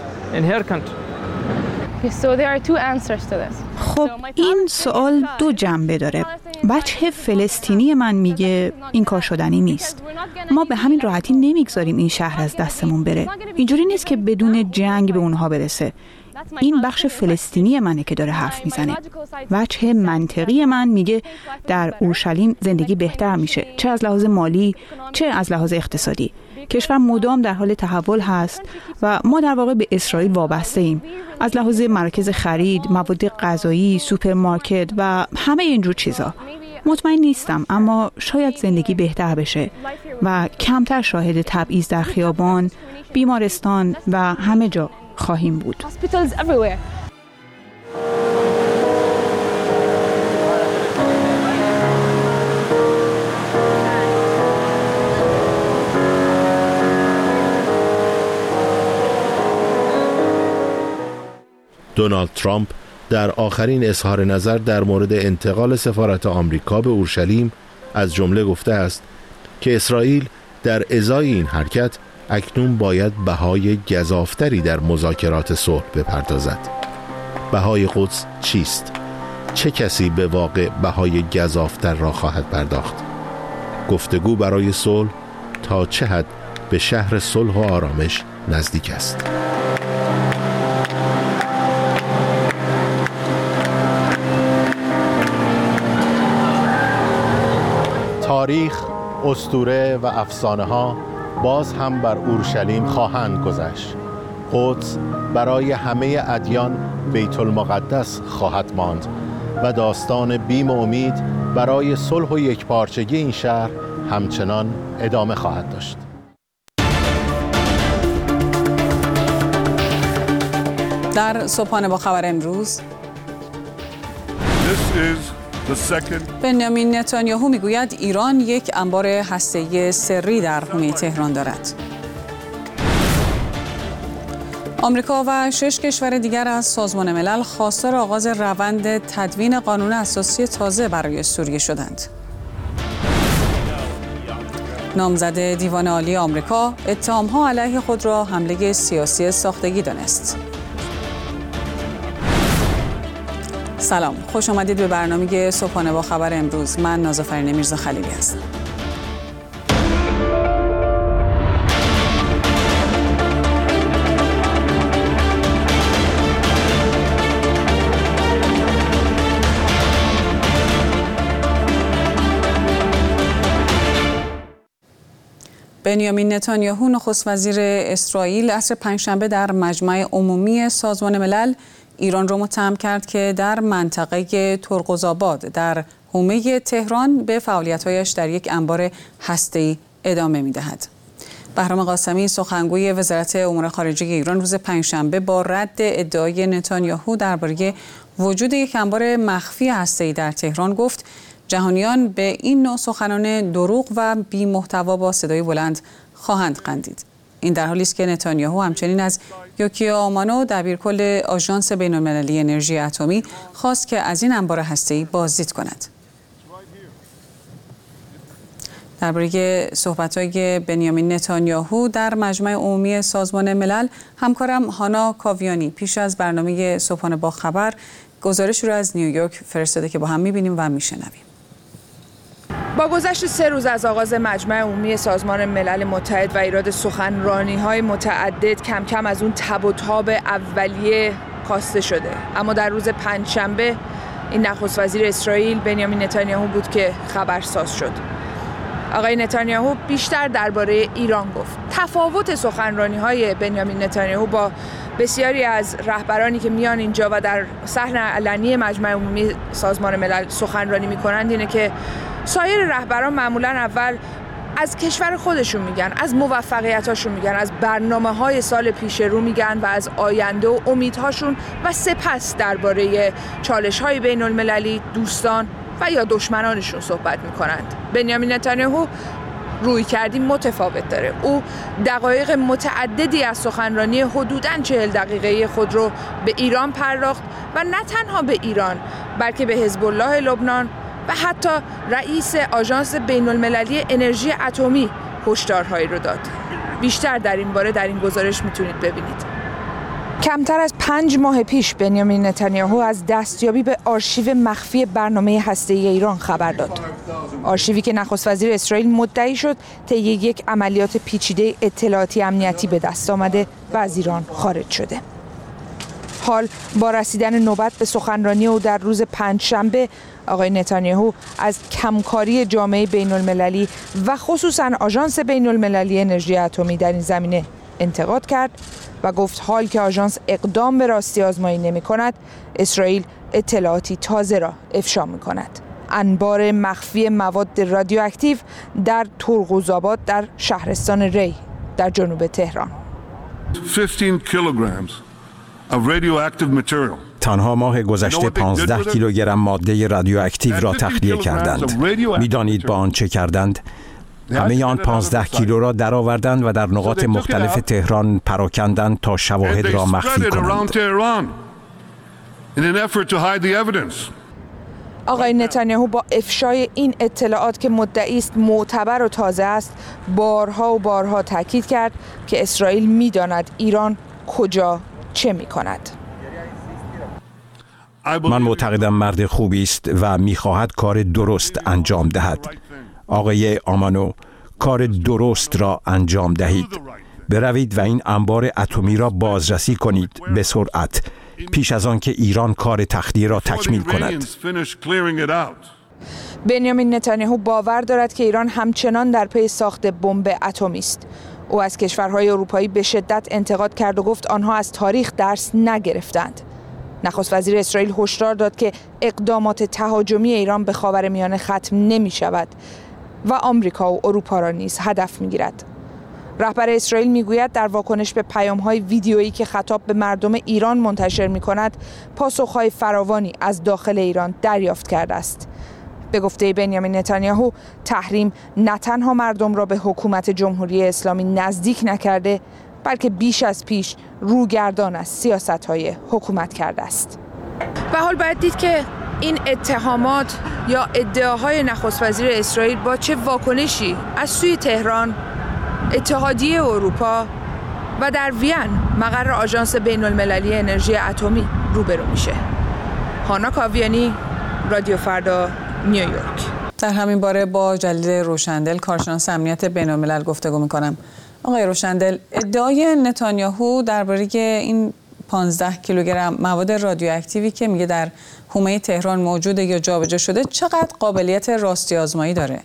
[SPEAKER 8] خب این سوال دو جنبه داره. بچه فلسطینی من میگه این کار شدنی نیست. ما به همین راحتی نمیگذاریم این شهر از دستمون بره. اینجوری نیست که بدون جنگ به اونها برسه. این بخش فلسطینی منه که داره حرف میزنه. بچه منطقی من میگه در اورشلیم زندگی بهتر میشه، چه از لحاظ مالی چه از لحاظ اقتصادی. کشور مدام در حال تحول هست و ما در واقع به اسرائیل وابسته ایم. از لحاظ مراکز خرید، مواد غذایی، سوپرمارکت و همه اینجور چیزا. مطمئن نیستم، اما شاید زندگی بهتر بشه و کمتر شاهد تبعیض در خیابان، بیمارستان و همه جا خواهیم بود.
[SPEAKER 7] دونالد ترامپ در آخرین اظهار نظر در مورد انتقال سفارت آمریکا به اورشلیم از جمله گفته است که اسرائیل در ازای این حرکت اکنون باید بهای گزافتری در مذاکرات صلح بپردازد. بهای قدس چیست؟ چه کسی به واقع بهای گزافتر را خواهد پرداخت؟ گفتگو برای صلح تا چه حد به شهر صلح و آرامش نزدیک است؟ تاریخ، اسطوره و افسانه ها باز هم بر اورشلیم خواهند گذشت. قدس برای همه ادیان بیت المقدس خواهد ماند و داستان بیم و امید برای صلح و یکپارچگی این شهر همچنان ادامه خواهد داشت.
[SPEAKER 1] در صبحانه با خبر امروز، بنیامین نتانیاهو میگوید ایران یک انبار هسته‌ای سری در حومه تهران دارد. آمریکا و 6 کشور دیگر از سازمان ملل خواستار آغاز روند تدوین قانون اساسی تازه برای سوریه شدند. نامزد دیوان عالی آمریکا اتهام‌ها علیه خود را حمله سیاسی ساختگی دانست. سلام، خوش آمدید به برنامه صبحانه با خبر امروز. من نازافرین میرزا خلیلی هستم. بنیامین نتانیاهو نخست وزیر اسرائیل عصر پنجشنبه در مجمع عمومی سازمان ملل ایران را متهم کرد که در منطقه ترقزآباد در حومه تهران به فعالیت‌هایش در یک انبار هسته‌ای ادامه می‌دهد. بهرام قاسمی سخنگوی وزارت امور خارجه ایران روز پنجشنبه با رد ادعای نتانیاهو درباره وجود یک انبار مخفی هسته‌ای در تهران گفت جهانیان به این نوع سخنان دروغ و بی محتوا با صدای بلند خواهند خندید. این در حالی است که نتانیاهو همچنین از یوکیو آمانو دبیرکل آژانس بین‌المللی انرژی اتمی خواست که از این انبار هسته‌ای بازدید کند. درباره صحبت‌های بنیامین نتانیاهو در مجمع عمومی سازمان ملل همکارم هانا کاویانی پیش از برنامه صبحانه با خبر گزارش رو از نیویورک فرستاده که با هم می‌بینیم و می‌شنویم.
[SPEAKER 2] با گذشت 3 روز از آغاز مجمع عمومی سازمان ملل متحد و ایراد سخنرانی‌های متعدد کم کم از اون تب و تاب اولیه کاسته شده. اما در روز پنجشنبه این نخست وزیر اسرائیل بنیامین نتانیاهو بود که خبرساز شد. آقای نتانیاهو بیشتر درباره ایران گفت. تفاوت سخنرانی‌های بنیامین نتانیاهو با بسیاری از رهبرانی که میان اینجا و در صحن علنی مجمع عمومی سازمان ملل سخنرانی می‌کنند اینه که سایر رهبران معمولاً اول از کشور خودشون میگن، از موفقیتاشون میگن، از برنامه‌های سال پیش رو میگن و از آینده و امیدهاشون و سپس درباره چالش‌های بین‌المللی، دوستان و یا دشمنانشون صحبت میکنند. بنیامین نتانیاهو روی کردی متفاوت داره. او دقایق متعددی از سخنرانی حدوداً 40 دقیقه‌ای خود رو به ایران پرداخت و نه تنها به ایران بلکه به حزب الله لبنان و حتی رئیس آژانس بین‌المللی انرژی اتمی هشدارهایی رو داد. بیشتر در این باره در این گزارش میتونید ببینید. کمتر از 5 ماه پیش بنیامین نتانیاهو از دستیابی به آرشیو مخفی برنامه هسته‌ای ایران خبر داد. آرشیوی که نخست وزیر اسرائیل مدعی شد طی یک عملیات پیچیده اطلاعاتی امنیتی به دست آمده و از ایران خارج شده. حال با رسیدن نوبت به سخنرانی او در روز پنجشنبه آقای نتانیاهو از کمکاری جامعه بین‌المللی و خصوصاً آژانس بین‌المللی انرژی اتمی در این زمینه انتقاد کرد و گفت حال که آژانس اقدام به راستی آزمایی نمی‌کند، اسرائیل اطلاعاتی تازه را افشا می‌کند. انبار مخفی مواد رادیواکتیو در ترقزآباد در شهرستان ری در جنوب تهران.
[SPEAKER 3] 15 kilograms of radioactive material.
[SPEAKER 4] تنها ماه گذشته 15 کیلوگرم ماده رادیواکتیو را تخلیه کردند. می‌دانید با آن چه کردند؟ همه آن 15 کیلو را درآوردند و در نقاط مختلف تهران پراکندند تا شواهد را مخفی کنند.
[SPEAKER 2] آقای نتانیاهو با افشای این اطلاعات که مدعی است معتبر و تازه است، بارها و بارها تاکید کرد که اسرائیل می‌داند ایران کجا چه می‌کند.
[SPEAKER 4] من معتقدم مرد خوبی است و می‌خواهد کار درست انجام دهد. آقای آمانو، کار درست را انجام دهید. بروید و این انبار اتمی را بازرسی کنید به سرعت پیش از آن که ایران کار تخلیه را تکمیل کند.
[SPEAKER 2] بنیامین نتانیاهو باور دارد که ایران همچنان در پی ساخت بمب اتمی است. او از کشورهای اروپایی به شدت انتقاد کرد و گفت آنها از تاریخ درس نگرفتند. نخست وزیر اسرائیل هشدار داد که اقدامات تهاجمی ایران به خاورمیانه ختم نمی شود و آمریکا و اروپا را نیز هدف می‌گیرد. رهبر اسرائیل میگوید در واکنش به پیام‌های ویدیویی که خطاب به مردم ایران منتشر می‌کند، پاسخ‌های فراوانی از داخل ایران دریافت کرده است. به گفته بنیامین نتانیاهو، تحریم نه تنها مردم را به حکومت جمهوری اسلامی نزدیک نکرده، بلکه بیش از پیش روگردان از سیاست‌های حکومت کرده است. به حال باید دید که این اتهامات یا ادعاهای نخست وزیر اسرائیل با چه واکنشی از سوی تهران، اتحادیه اروپا و در وین مقر آژانس بین‌المللی انرژی اتمی روبرو میشه. هانا کاویانی، رادیو فردا، نیویورک.
[SPEAKER 1] در همین باره با جلیل روشندل، کارشناس امنیت بین‌الملل گفتگو میکنم. آقای روشندل، ادعای نتانیاهو درباره این 15 کیلوگرم مواد رادیواکتیوی که میگه در حومه تهران موجوده یا جابجا شده، چقدر قابلیت راستی آزمایی داره؟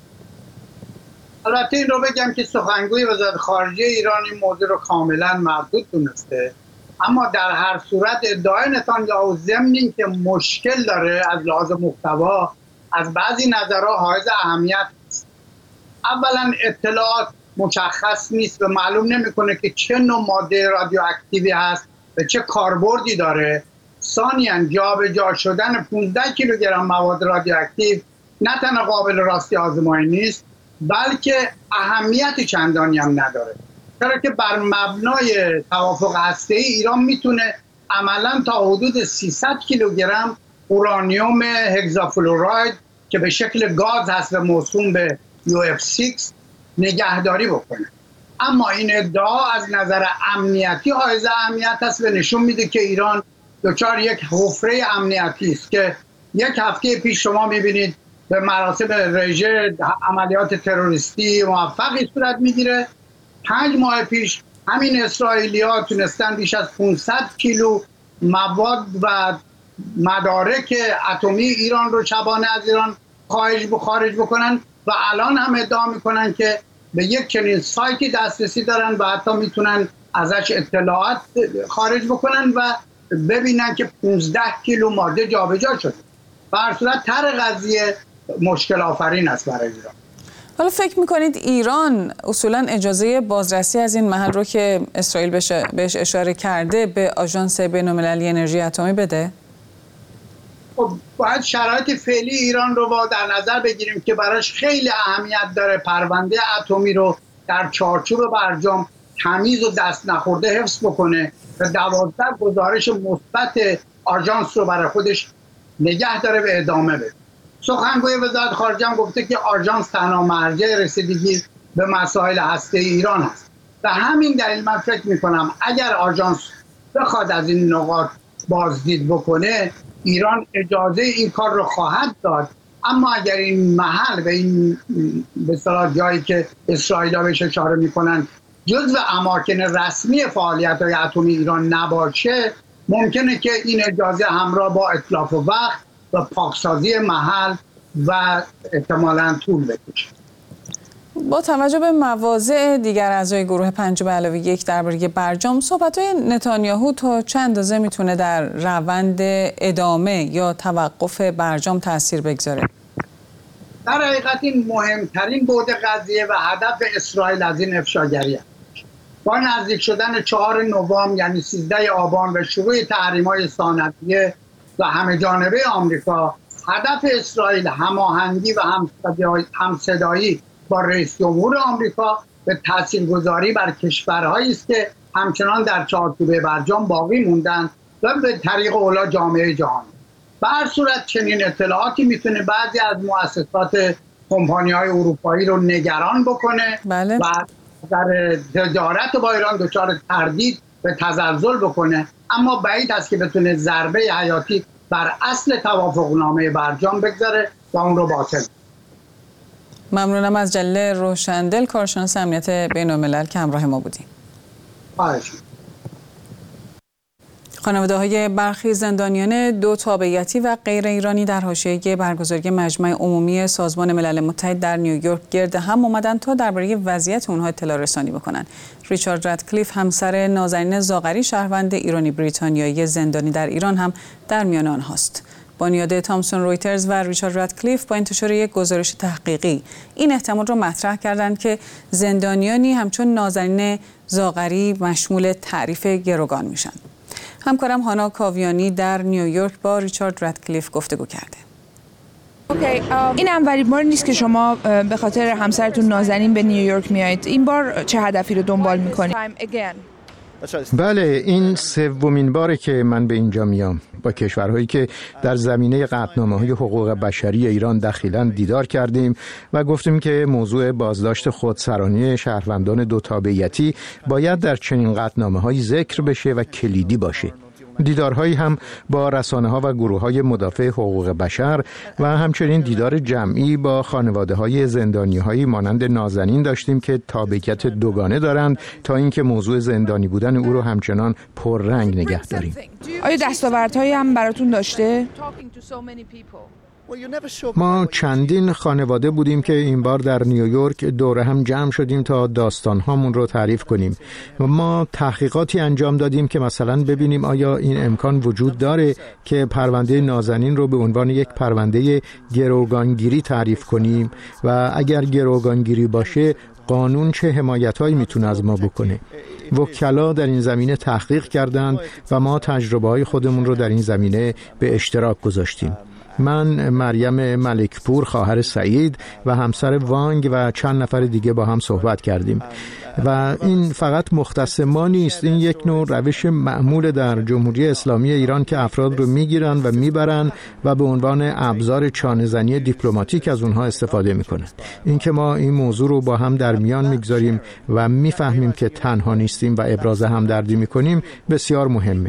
[SPEAKER 5] البته این رو بگم که سخنگوی وزارت خارجه ایران این موضوع رو کاملا مردود دونسته، اما در هر صورت ادعای نتانیاهو ضمن این که مشکل داره از لحاظ محتوا از بعضی نظرها حائز اهمیت است. اولا اطلاعات مشخص نیست و معلوم نمیکنه که چه نوع ماده رادیواکتیوی هست و چه کاربردی داره. ثانیاً جابجا شدن 15 کیلوگرم مواد رادیواکتیو نه تنها قابل راستی آزمایی نیست، بلکه اهمیت چندانی هم نداره، چرا که بر مبنای توافق هسته‌ای ایران میتونه عملاً تا حدود 300 کیلوگرم اورانیوم هگزافلوراید که به شکل گاز هست و موسوم به UF6 نگهداری بکنه. اما این ادعا از نظر امنیتی حائز اهمیت است و نشون میده که ایران دچار یک حفره امنیتی است که یک هفته پیش شما میبینید به مراسم رژه عملیات تروریستی موفقی صورت میگیره. 5 ماه پیش همین اسرائیلی‌ها تونستن بیش از 500 کیلو مواد و مدارک اتمی ایران رو شبانه از ایران خارج بکنن و الان هم ادعا میکنن که به یک چنین سایتی دسترسی دارن و حتی میتونن ازش اطلاعات خارج بکنن و ببینن که 15 کیلو ماده جابجا شده. به هر صورت طرح قضیه مشکل آفرین است برای ایران.
[SPEAKER 1] حالا فکر میکنید ایران اصولا اجازه بازرسی از این محل رو که اسرائیل بهش اشاره کرده به آژانس بین‌المللی انرژی اتمی بده؟
[SPEAKER 5] خب باید شرایط فعلی ایران رو در نظر بگیریم که براش خیلی اهمیت داره پرونده اتمی رو در چارچوب برجام تمیز و دست نخورده حفظ بکنه و 12 گزارش مثبت آژانس رو برای خودش نگه داره و ادامه بده. سخنگوی وزارت خارجه هم گفته که آژانس تنها مرجع رسیدگی به مسائل هسته‌ای ایران است. و همین دلیل من فکر می‌کنم اگر آژانس بخواد از این نقاط بازدید بکنه، ایران اجازه این کار رو خواهد داد. اما اگر این محل و این به اصطلاح جایی که اسرائیل‌ها بهش اشاره می‌کنن جزو اماکن رسمی فعالیت‌های اتمی ایران نباشه، ممکنه که این اجازه همراه با اتلاف وقت و پاکسازی محل و احتمالاً طول بکشه.
[SPEAKER 1] با توجه به مواضع دیگر اعضای گروه 5+1 درباره برجام، صحبت‌های نتانیاهو تا چند اندازه میتونه در روند ادامه یا توقف برجام تاثیر بگذاره؟
[SPEAKER 5] در حقیقت این مهمترین بعد قضیه و هدف اسرائیل از این افشاگری است. با نزدیک شدن 4 نوامبر یعنی 13 آبان و شروع تحریم‌های ثانویه و همه جانبه آمریکا، هدف اسرائیل هماهنگی و همصدایی با رئیس جمهور آمریکا به تاثیرگذاری بر کشورهایی است که همچنان در چارچوب برجام باقی موندند و به طریق اولا جامعه جهانی. به هر صورت چنین اطلاعاتی میتونه بعضی از مؤسسات کمپانی‌های اروپایی رو نگران بکنه
[SPEAKER 1] بله.
[SPEAKER 5] و در تجارت با ایران دچار تردید و تزلزل بکنه، اما بعید است که بتونه ضربه حیاتی بر اصل توافقنامه برجام بگذاره و اون رو باطل.
[SPEAKER 1] ممنونم از جلیل روشندل، کارشناس امنیت بین‌الملل که همراه ما بودیم. خانواده‌های برخی زندانیان 2 تابعیتی و غیر ایرانی در حاشیه برگزاری مجمع عمومی سازمان ملل متحد در نیویورک گرد هم آمدند تا درباره وضعیت اونها اطلاع رسانی بکنند. ریچارد رادکلیف، همسر نازنین زاغری، شهروند ایرانی بریتانیایی زندانی در ایران، هم در میان آنهاست. بنیاد تامسون رویترز و ریچارد رادکلیف با انتشار یک گزارش تحقیقی این احتمال را مطرح کردند که زندانیانی همچون نازنین زاغری مشمول تعریف گروگان میشن. همکارم هانا کاویانی در نیویورک با ریچارد رادکلیف گفتگو کرده.
[SPEAKER 2] این اولین بار نیست که شما به خاطر همسرتون نازنین به نیویورک میایید. این بار چه هدفی رو دنبال میکنید؟
[SPEAKER 6] بله، این سومین باره که من به اینجا میام. با کشورهایی که در زمینه قطعنامه‌های حقوق بشری ایران دخیلن دیدار کردیم و گفتیم که موضوع بازداشت خودسرانه شهروندان دو تابعیتی باید در چنین قطعنامه‌هایی ذکر بشه و کلیدی باشه. دیدارهایی هم با رسانه‌ها و گروه‌های مدافع حقوق بشر و همچنین دیدار جمعی با خانواده‌های زندانی‌هایی مانند نازنین داشتیم که تابعیت دوگانه دارند تا اینکه موضوع زندانی بودن او رو همچنان پررنگ نگه داریم.
[SPEAKER 2] آیا دستاوردهایی هم براتون داشته؟
[SPEAKER 6] ما چندین خانواده بودیم که این بار در نیویورک دوره هم جمع شدیم تا داستان‌هامون رو تعریف کنیم و ما تحقیقاتی انجام دادیم که مثلا ببینیم آیا این امکان وجود داره که پرونده نازنین رو به عنوان یک پرونده گروگانگیری تعریف کنیم و اگر گروگانگیری باشه قانون چه حمایت‌هایی میتونه از ما بکنه. وکلا در این زمینه تحقیق کردند و ما تجربه‌های خودمون رو در این زمینه به اشتراک گذاشتیم. من، مریم ملکپور خواهر سعید و همسر وانگ و چند نفر دیگه با هم صحبت کردیم و این فقط مختص ما نیست، این یک نوع روش معمول در جمهوری اسلامی ایران که افراد رو میگیرن و میبرن و به عنوان ابزار چانه‌زنی دیپلماتیک از اونها استفاده میکنن. این که ما این موضوع رو با هم در میان میگذاریم و میفهمیم که تنها نیستیم و ابراز همدردی میکنیم بسیار مهمه.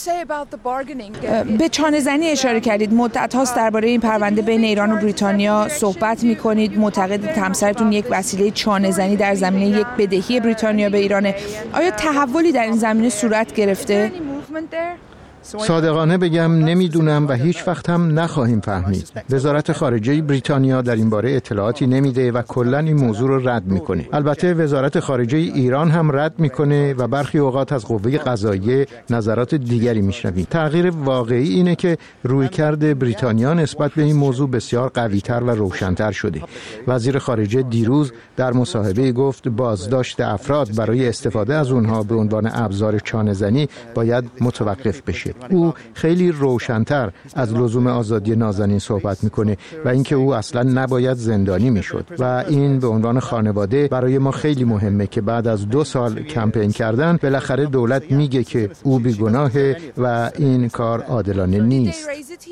[SPEAKER 2] به چانه‌زنی اشاره کردید. مدت هاست درباره این پرونده بین ایران و بریتانیا صحبت میکنید. معتقدید همسرتون یک وسیله چانه‌زنی در زمینه یک بدهی بریتانیا به ایرانه. آیا تحولی در این زمینه صورت گرفته؟
[SPEAKER 6] صادقانه بگم نمیدونم و هیچ وقت هم نخواهیم فهمید. وزارت خارجه بریتانیا در این باره اطلاعاتی نمیده و کلاً این موضوع رو رد میکنه. البته وزارت خارجه ایران هم رد میکنه و برخی اوقات از قوه قضاییه نظرات دیگری میشنویم. تغییر واقعی اینه که رویکرد بریتانیا نسبت به این موضوع بسیار قوی‌تر و روشن‌تر شده. وزیر خارجه دیروز در مصاحبه گفت بازداشت افراد برای استفاده از اونها به عنوان ابزار چانه‌زنی باید متوقف بشه. او خیلی روشن‌تر از لزوم آزادی نازنین صحبت میکنه و اینکه او اصلا نباید زندانی میشد و این به عنوان خانواده برای ما خیلی مهمه که بعد از 2 سال کمپین کردن بالاخره دولت میگه که او بیگناهه و این کار عادلانه نیست.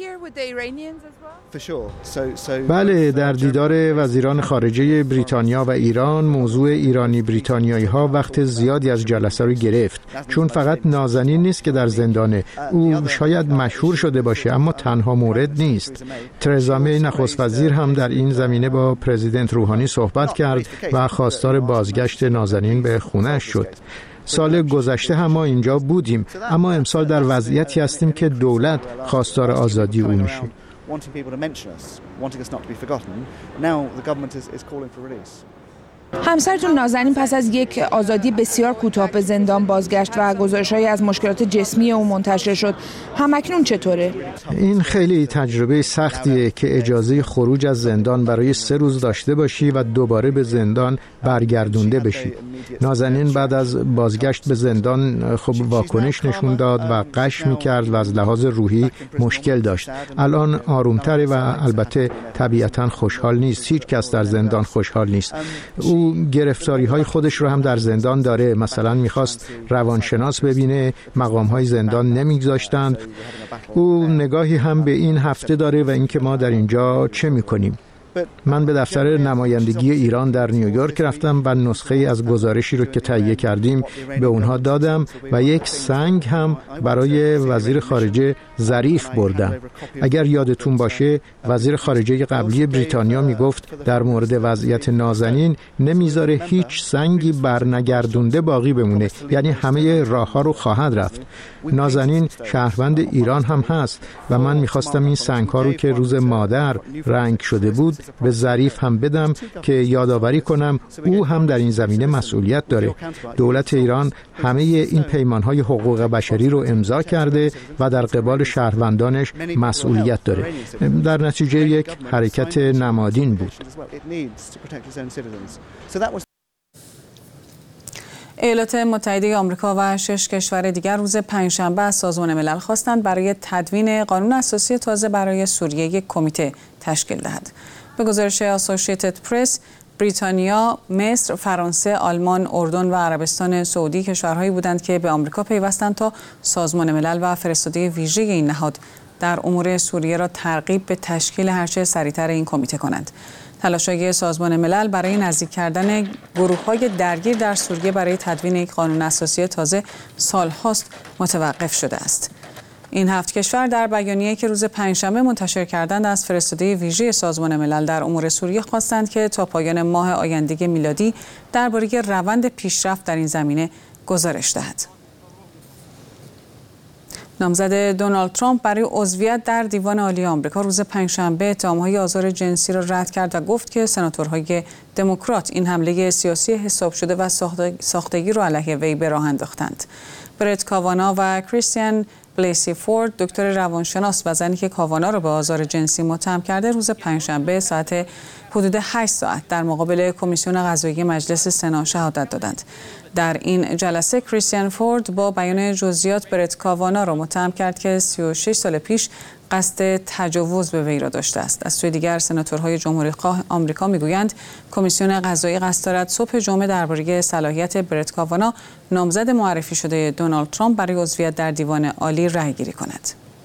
[SPEAKER 6] بله، در دیدار وزیران خارجه بریتانیا و ایران موضوع ایرانی بریتانیایی ها وقت زیادی از جلسه رو گرفت، چون فقط نازنین نیست که در زندانه. او شاید مشهور شده باشه اما تنها مورد نیست. ترزا می نخست وزیر هم در این زمینه با پرزیدنت روحانی صحبت کرد و خواستار بازگشت نازنین به خونه‌اش شد. سال گذشته هم ما اینجا بودیم، اما امسال در وضعیتی هستیم که دولت خواستار آزادی او میشه.
[SPEAKER 2] همسرتون نازنین پس از یک آزادی بسیار کوتاه به زندان بازگشت و گزارش‌هایی از مشکلات جسمی او منتشر شد. همکنون چطوره؟
[SPEAKER 6] این خیلی تجربه سختیه که اجازه خروج از زندان برای 3 روز داشته باشی و دوباره به زندان برگردونده بشی. نازنین بعد از بازگشت به زندان خب واکنش نشون داد و غش می‌کرد و از لحاظ روحی مشکل داشت. الان آرومتره و البته طبیعتاً خوشحال نیست. هیچ کس در زندان خوشحال نیست. او گرفتاری‌های خودش رو هم در زندان داره. مثلا می‌خواست روانشناس ببینه، مقام‌های زندان نمی‌گذاشتند. او نگاهی هم به این هفته داره و اینکه ما در اینجا چه می‌کنیم. من به دفتر نمایندگی ایران در نیویورک رفتم و نسخه از گزارشی رو که تهیه کردیم به اونها دادم و یک سنگ هم برای وزیر خارجه ظریف بردم. اگر یادتون باشه وزیر خارجه قبلی بریتانیا میگفت در مورد وضعیت نازنین نمیذاره هیچ سنگی برنگردونده باقی بمونه، یعنی همه راه‌ها رو خواهد رفت. نازنین شهروند ایران هم هست و من میخواستم این سنگ‌ها رو که روز مادر رنگ شده بود به ظریف هم بدم که یادآوری کنم او هم در این زمینه مسئولیت داره. دولت ایران همه این پیمانهای حقوق بشری رو امضا کرده و در قبال شهروندانش مسئولیت داره. در نتیجه یک حرکت نمادین بود.
[SPEAKER 1] ایالات متحده آمریکا و 6 کشور دیگر روز پنجشنبه از سازمان ملل خواستند برای تدوین قانون اساسی تازه برای سوریه یک کمیته تشکیل دهد. به گزارش اسوسییتد پرس، بریتانیا، مصر، فرانسه، آلمان، اردن و عربستان سعودی کشورهایی بودند که به آمریکا پیوستند تا سازمان ملل و فرستاده ویژه این نهاد در امور سوریه را ترغیب به تشکیل هرچه سریعتر این کمیته کنند. تلاش‌های سازمان ملل برای نزدیک کردن گروه‌های درگیر در سوریه برای تدوین یک قانون اساسی تازه سال‌هاست متوقف شده است. این 7 کشور در بیانیه‌ای که روز پنجشنبه منتشر کردند از فرستاده ویژه سازمان ملل در امور سوریه خواستند که تا پایان ماه آینده میلادی درباره روند پیشرفت در این زمینه گزارش دهد. نامزد دونالد ترامپ برای عضویت در دیوان عالی آمریکا روز پنجشنبه اتهام‌های آزار جنسی را رد کرد و گفت که سناتورهای دموکرات این حمله سیاسی حساب شده و ساختگی را علیه وی به راه انداختند. برت کاوانا و کریستین بلیسی فورد، دکتر روانشناس و زنی که کاوانا را به آزار جنسی متهم کرده، روز پنجشنبه ساعت حدود 8 ساعت در مقابل کمیسیون قضایی مجلس سنا شهادت دادند. در این جلسه کریستین فورد با بیان جزئیات برت کاوانا را متهم کرد که 36 سال پیش قصد تجاوز به وی را داشته است. از سوی دیگر سناتورهای جمهوری‌خواه آمریکا میگویند کمیسیون قضایی قصد دارد صبح جمعه درباره صلاحیت برت کاوانا، نامزد معرفی شده دونالد ترامپ برای عضویت در دیوان عالی رأی‌گیری کند.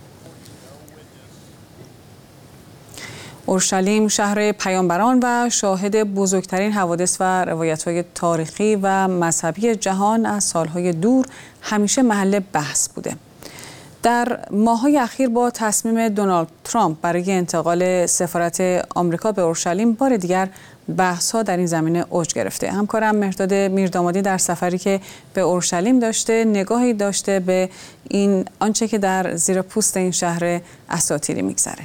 [SPEAKER 1] اورشلیم شهر پیامبران و شاهد بزرگترین حوادث و روایت‌های تاریخی و مذهبی جهان از سالهای دور همیشه محل بحث بوده. در ماه‌های اخیر با تصمیم دونالد ترامپ برای انتقال سفارت آمریکا به اورشلیم بار دیگر بحث‌ها در این زمینه اوج گرفته. همکارم مهرداد میردامادی در سفری که به اورشلیم داشته نگاهی داشته به این آنچه که در زیر پوست این شهر اساطیری می‌گذره.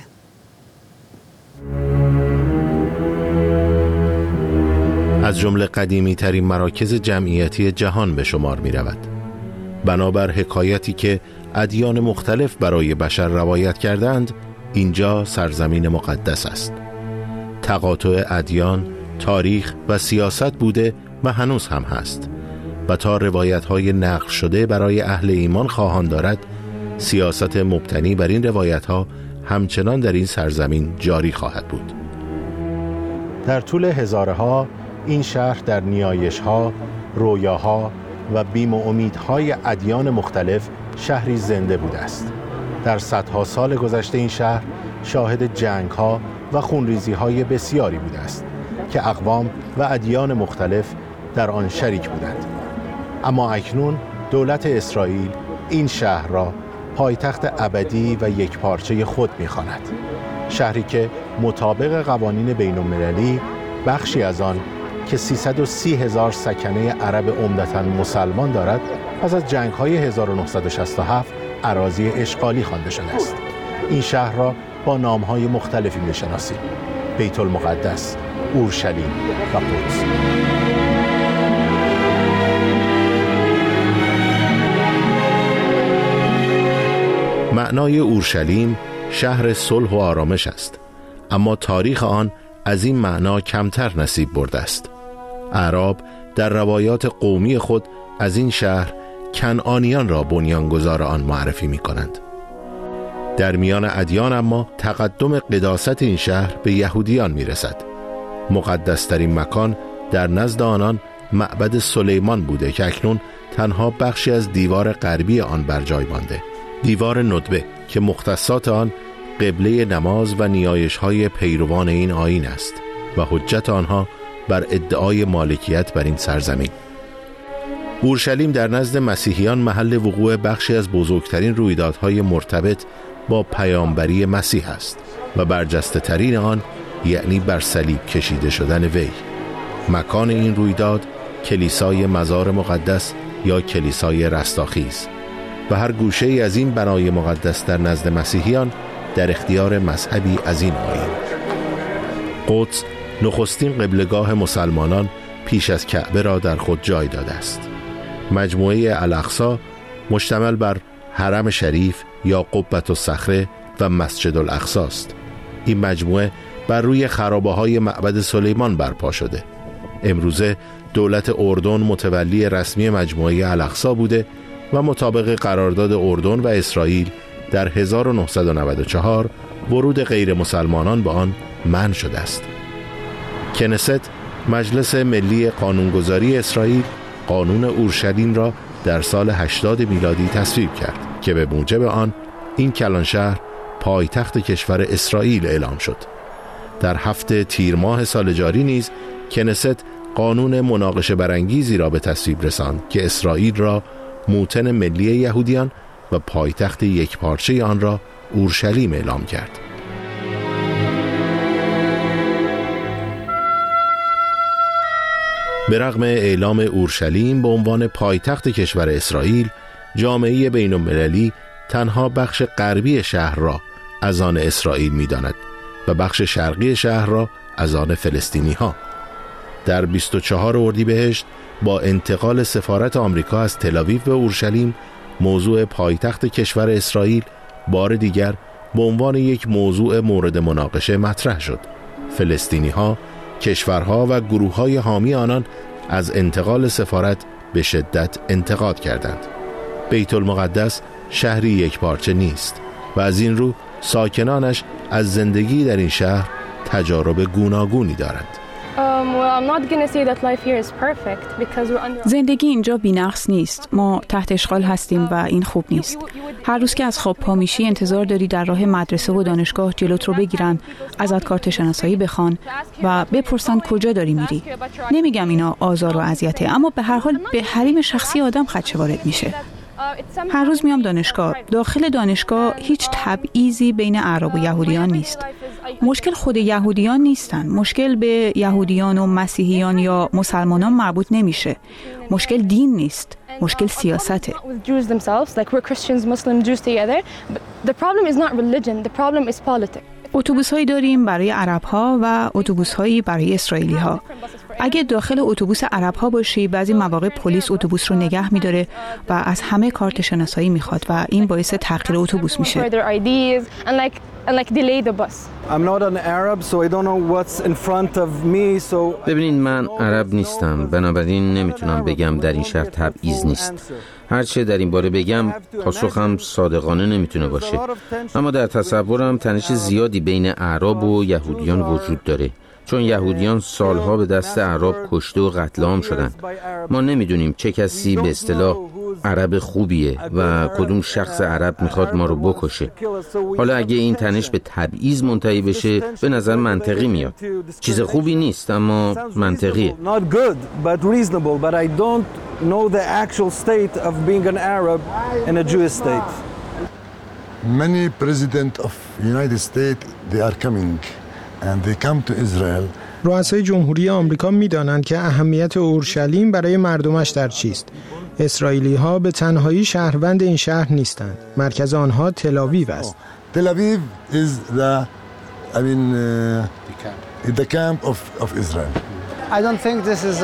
[SPEAKER 7] از جمله قدیمی ترین مراکز جمعیتی جهان به شمار می رود. بنابر حکایتی که ادیان مختلف برای بشر روایت کردند، اینجا سرزمین مقدس است. تقاطع ادیان، تاریخ و سیاست بوده و هنوز هم هست. و تا روایت‌های نقل شده برای اهل ایمان خواهان دارد، سیاست مبتنی بر این روایت‌ها همچنان در این سرزمین جاری خواهد بود. در طول هزارها این شهر در نیایش‌ها، رویاها و بیم و امیدهای ادیان مختلف شهری زنده بوده است. در صدها سال گذشته این شهر شاهد جنگ‌ها و خونریزی‌های بسیاری بوده است که اقوام و ادیان مختلف در آن شریک بودند. اما اکنون دولت اسرائیل این شهر را پایتخت ابدی و یکپارچه خود می‌خواند. شهری که مطابق قوانین بین‌المللی بخشی از آن که 330,000 سکنه عرب عمدتاً مسلمان دارد، پس از جنگ‌های 1967 اراضی اشغالی خوانده شده است. این شهر را با نام‌های مختلفی می‌شناسیم: بیت المقدس، اورشلیم و قدس. معنای اورشلیم شهر صلح و آرامش است، اما تاریخ آن از این معنا کمتر نصیب برده است. اعراب در روایات قومی خود از این شهر کنعانیان را بنیانگذار آن معرفی می کنند. در میان ادیان اما تقدم قداست این شهر به یهودیان می رسد. مقدسترین مکان در نزد آنان معبد سلیمان بوده که اکنون تنها بخشی از دیوار غربی آن بر جای مانده. دیوار ندبه که مختصات آن قبله نماز و نیایش‌های پیروان این آیین است و حجت آنها بر ادعای مالکیت بر این سرزمین. اورشلیم در نزد مسیحیان محل وقوع بخشی از بزرگترین رویدادهای مرتبط با پیامبری مسیح است و برجسته ترین آن یعنی بر صلیب کشیده شدن وی. مکان این رویداد کلیسای مزار مقدس یا کلیسای رستاخیز و هر گوشه ای از این بنای مقدس در نزد مسیحیان در اختیار مذهبی از این آیین. قدس نخستین قبلگاه مسلمانان پیش از کعبه را در خود جای داده است. مجموعه الاقصی مشتمل بر حرم شریف یا قبة الصخره و مسجد الاقصی است. این مجموعه بر روی خرابه‌های معبد سلیمان برپا شده. امروزه دولت اردن متولی رسمی مجموعه الاقصی بوده و مطابق قرارداد اردن و اسرائیل در 1994 ورود غیر مسلمانان به آن منع شده است. کنست، مجلس ملی قانونگذاری اسرائیل، قانون اورشلیم را در سال 80 میلادی تصویب کرد که به موجب آن این کلانشهر پایتخت کشور اسرائیل اعلام شد. در 7 تیر ماه سال جاری نیز کنست قانون مناقشه برانگیزی را به تصویب رساند که اسرائیل را موطن ملی یهودیان و پایتخت یکپارچه آن را اورشلیم اعلام کرد. به رغم اعلام اورشلیم به عنوان پایتخت کشور اسرائیل، جامعه بین‌المللی تنها بخش غربی شهر را از آن اسرائیل می‌داند و بخش شرقی شهر را از آن فلسطینی‌ها. در 24 اردیبهشت با انتقال سفارت آمریکا از تل‌آویو به اورشلیم، موضوع پایتخت کشور اسرائیل بار دیگر به عنوان یک موضوع مورد مناقشه مطرح شد. فلسطینی‌ها، کشورها و گروه‌های حامی آنان از انتقال سفارت به شدت انتقاد کردند. بیت المقدس شهری یکپارچه نیست و از این رو ساکنانش از زندگی در این شهر تجارب گوناگونی دارند.
[SPEAKER 8] زندگی اینجا بی‌نقص نیست. ما تحت اشغال هستیم و این خوب نیست. هر روز که از خواب پا میشی انتظار داری در راه مدرسه و دانشگاه جلوت رو بگیرن، ازت کارت شناسایی بخوان و بپرسن کجا داری میری. نمیگم اینا آزار و اذیته، اما به هر حال به حریم شخصی آدم خدشه وارد میشه. هر روز میام دانشگاه. داخل دانشگاه هیچ تبعیضی بین اعراب و یهودیان نیست. مشکل خود یهودیان نیستن. مشکل به یهودیان و مسیحیان یا مسلمانان مربوط نمیشه. مشکل دین نیست. مشکل سیاسته. اتوبوس‌هایی داریم برای عرب‌ها و اتوبوس‌هایی برای اسرائیلی‌ها. اگه داخل اتوبوس عرب‌ها باشی، بعضی مواقع پلیس اتوبوس رو نگه می‌داره و از همه کارت شناسایی می‌خواد و این باعث تأخیر اتوبوس میشه.
[SPEAKER 9] ببینید، من عرب نیستم، بنابراین نمیتونم بگم در این شهر تبعیض نیست. هرچه در این باره بگم پاسخم صادقانه نمیتونه باشه، اما در تصورم تنش زیادی بین اعراب و یهودیان وجود داره، چون یهودیان سالها به دست اعراب کشته و قتل عام شدن. ما نمیدونیم چه کسی به اصطلاح عرب خوبیه و کدوم شخص عرب میخواد ما رو بکشه. حالا اگه این تنش به تبعیض منتهی بشه به نظر منطقی میاد. چیز خوبی نیست اما منطقیه.
[SPEAKER 10] Many president of United States they are coming and they come to Israel.
[SPEAKER 6] رؤسای جمهوری آمریکا می‌دانند که اهمیت اورشلیم برای مردمش در چیست. اسرائیلی‌ها به تنهایی شهروند این شهر نیستند. مرکز آنها تل‌آویو است.
[SPEAKER 10] تل‌آویو is the camp of Israel.
[SPEAKER 11] I don't think this is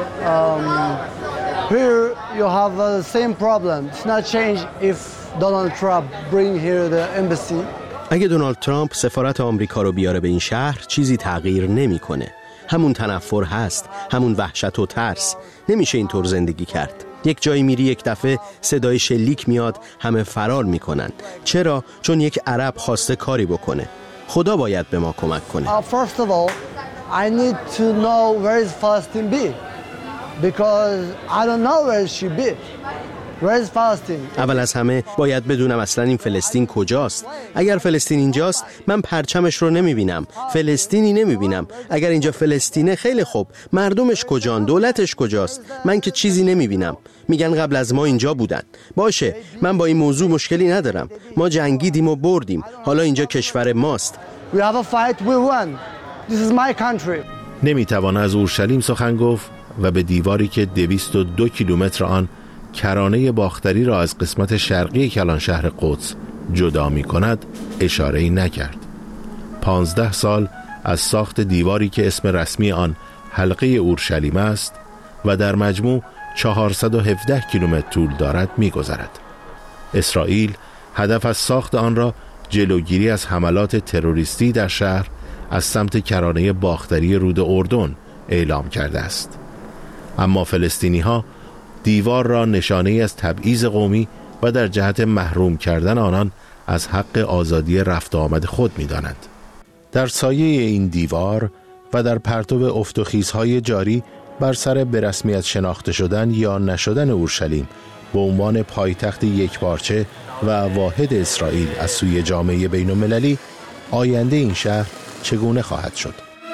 [SPEAKER 11] here you have the same problem. It's not change if Donald Trump bring here the embassy.
[SPEAKER 12] اگه دونالد ترامپ سفارت آمریکا رو بیاره به این شهر چیزی تغییر نمیکنه. همون تنفر هست، همون وحشت و ترس. نمیشه اینطور زندگی کرد. یک جایی میری یک دفعه صدای شلیک میاد، همه فرار میکنن. چرا؟ چون یک عرب خواسته کاری بکنه. خدا باید به ما کمک کنه.
[SPEAKER 11] First of all, I need to know where is Palestine be because I don't know where she be.
[SPEAKER 12] اول از همه باید بدونم اصلا این فلسطین کجاست. اگر فلسطین اینجاست من پرچمش رو نمیبینم، فلسطینی نمیبینم. اگر اینجا فلسطینه خیلی خوب، مردمش کجان، دولتش کجاست؟ من که چیزی نمیبینم. میگن قبل از ما اینجا بودن. باشه، من با این موضوع مشکلی ندارم. ما جنگیدیم و بردیم، حالا اینجا کشور ماست.
[SPEAKER 11] We have a fight, we won. This is my country.
[SPEAKER 7] نمیتوان از اورشلیم سخن گفت و به دیواری که 202 کیلومتر آن کرانه باختری را از قسمت شرقی کلانشهر قدس جدا می کند اشاره‌ای نکرد. 15 سال از ساخت دیواری که اسم رسمی آن حلقه اورشلیم است و در مجموع 417 کیلومتر طول دارد می‌گذرد. اسرائیل هدف از ساخت آن را جلوگیری از حملات تروریستی در شهر از سمت کرانه باختری رود اردن اعلام کرده است. اما فلسطینی‌ها دیوار را نشانه‌ای از تبعیض قومی و در جهت محروم کردن آنان از حق آزادی رفت و آمد خود می‌دانند. در سایه این دیوار و در پرتو افت و خیزهای جاری بر سر به رسمیت شناخته شدن یا نشدن اورشلیم به عنوان پایتخت یکپارچه و واحد اسرائیل از سوی جامعه بین‌المللی، آینده این شهر چگونه خواهد شد؟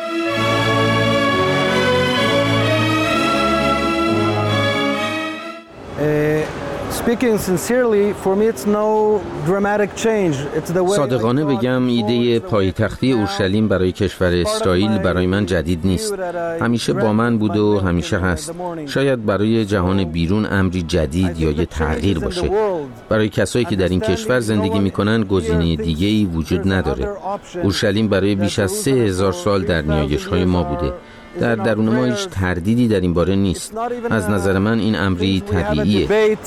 [SPEAKER 9] صادقانه بگم ایده پایتختی اورشلیم برای کشور اسرائیل برای من جدید نیست. همیشه با من بود و همیشه هست. شاید برای جهان بیرون امری جدید یا یه تغییر باشه. برای کسایی که در این کشور زندگی میکنن گزینه دیگه‌ای وجود نداره. اورشلیم برای بیش از 3000 سال در نیایش‌های ما بوده. در درون ما هیچ تردیدی در این باره نیست. از نظر من این امری طبیعیه.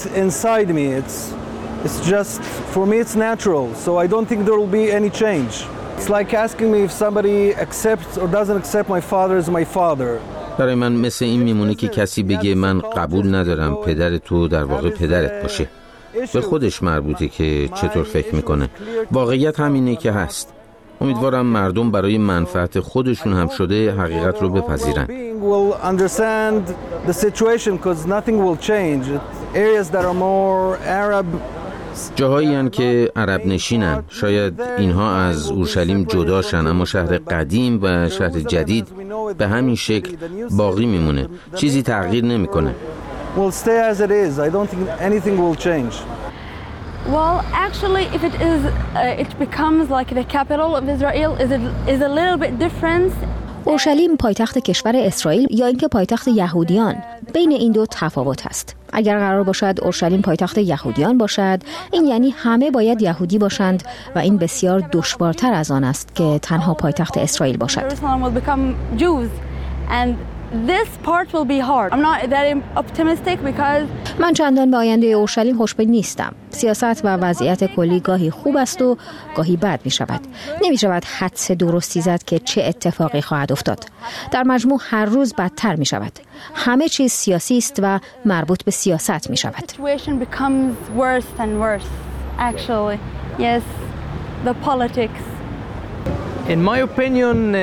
[SPEAKER 9] برای من مثل این میمونه که کسی بگه من قبول ندارم پدر تو در واقع پدرت باشه. به خودش مربوطه که چطور فکر میکنه. واقعیت همینه که هست. امیدوارم مردم برای منفعت خودشون هم شده حقیقت رو بپذیرن. جاهایی هستند که عرب نشینن. شاید اینها از اورشلیم جداشن، اما شهر قدیم و شهر جدید به همین شکل باقی میمونه. چیزی تغییر نمیکنه.
[SPEAKER 13] Well, actually, if it becomes like the capital of Israel is a little bit different.
[SPEAKER 14] اورشلیم پایتخت کشور اسرائیل یا اینکه پایتخت یهودیان، بین این دو تفاوت است. اگر قرار باشد اورشلیم پایتخت یهودیان باشد، این یعنی همه باید یهودی باشند و این بسیار دشوارتر از آن است که تنها پایتخت اسرائیل باشد.
[SPEAKER 13] This part will be hard. I'm not that optimistic because
[SPEAKER 14] من چندان به آینده اورشلیم خوشبین نیستم. سیاست و وضعیت کلی گاهی خوب است و گاهی بد می شود. نمی شود حدس درستی زد که چه اتفاقی خواهد افتاد. در مجموع هر روز بدتر می شود. همه چیز سیاسی است و مربوط به سیاست می شود.
[SPEAKER 13] Situation becomes worse and worse. Actually, yes, the politics.
[SPEAKER 15] In my opinion,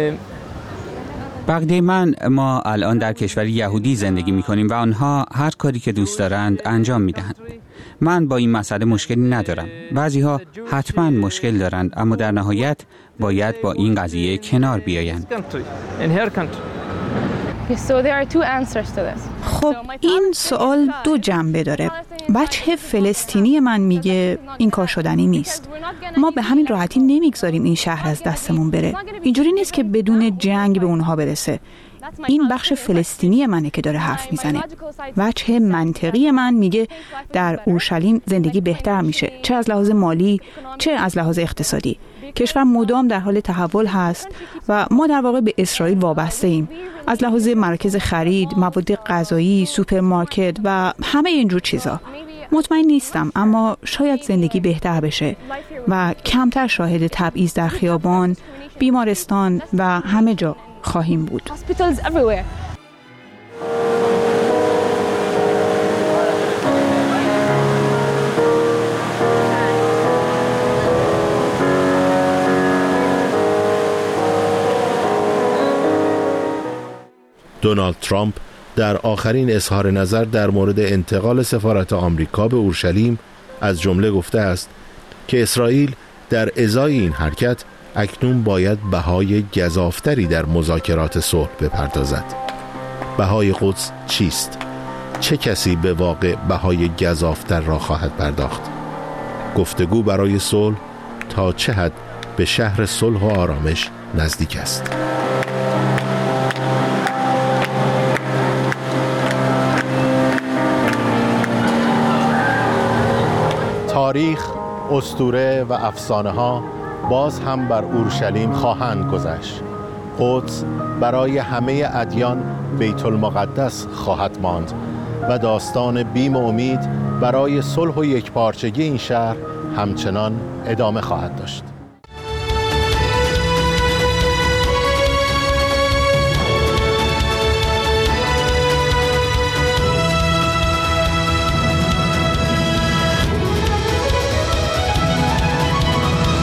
[SPEAKER 16] بقیه من ما الان در کشور یهودی زندگی می‌کنیم و آنها هر کاری که دوست دارند انجام می‌دهند. من با این مسئله مشکلی ندارم. بعضی‌ها حتما مشکل دارند، اما در نهایت باید با این قضیه کنار بیایند.
[SPEAKER 8] خب این سوال دو جنبه داره. بچه فلسطینی من میگه این کار شدنی نیست. ما به همین راحتی نمیگذاریم این شهر از دستمون بره. اینجوری نیست که بدون جنگ به اونها برسه. این بخش فلسطینی منه که داره حرف میزنه. بچه منطقی من میگه در اورشلیم زندگی بهتر میشه، چه از لحاظ مالی چه از لحاظ اقتصادی. کشور مدام در حال تحول هست و ما در واقع به اسرائیل وابسته ایم. از لحاظ مراکز خرید، مواد غذایی، سوپرمارکت و همه اینجور چیزا. مطمئن نیستم، اما شاید زندگی بهتر بشه و کمتر شاهد تبعیض در خیابان، بیمارستان و همه جا خواهیم بود.
[SPEAKER 7] دونالد ترامپ در آخرین اظهار نظر در مورد انتقال سفارت آمریکا به اورشلیم از جمله گفته است که اسرائیل در ازای این حرکت اکنون باید بهای گزافتری در مذاکرات صلح بپردازد. بهای قدس چیست؟ چه کسی به واقع بهای گزافتر را خواهد پرداخت؟ گفتگو برای صلح تا چه حد به شهر صلح و آرامش نزدیک است؟ تاریخ، اسطوره و افسانه ها باز هم بر اورشلیم خواهند گذشت. قدس برای همه ادیان بیت المقدس خواهد ماند و داستان بیم و امید برای صلح و یکپارچگی این شهر همچنان ادامه خواهد داشت.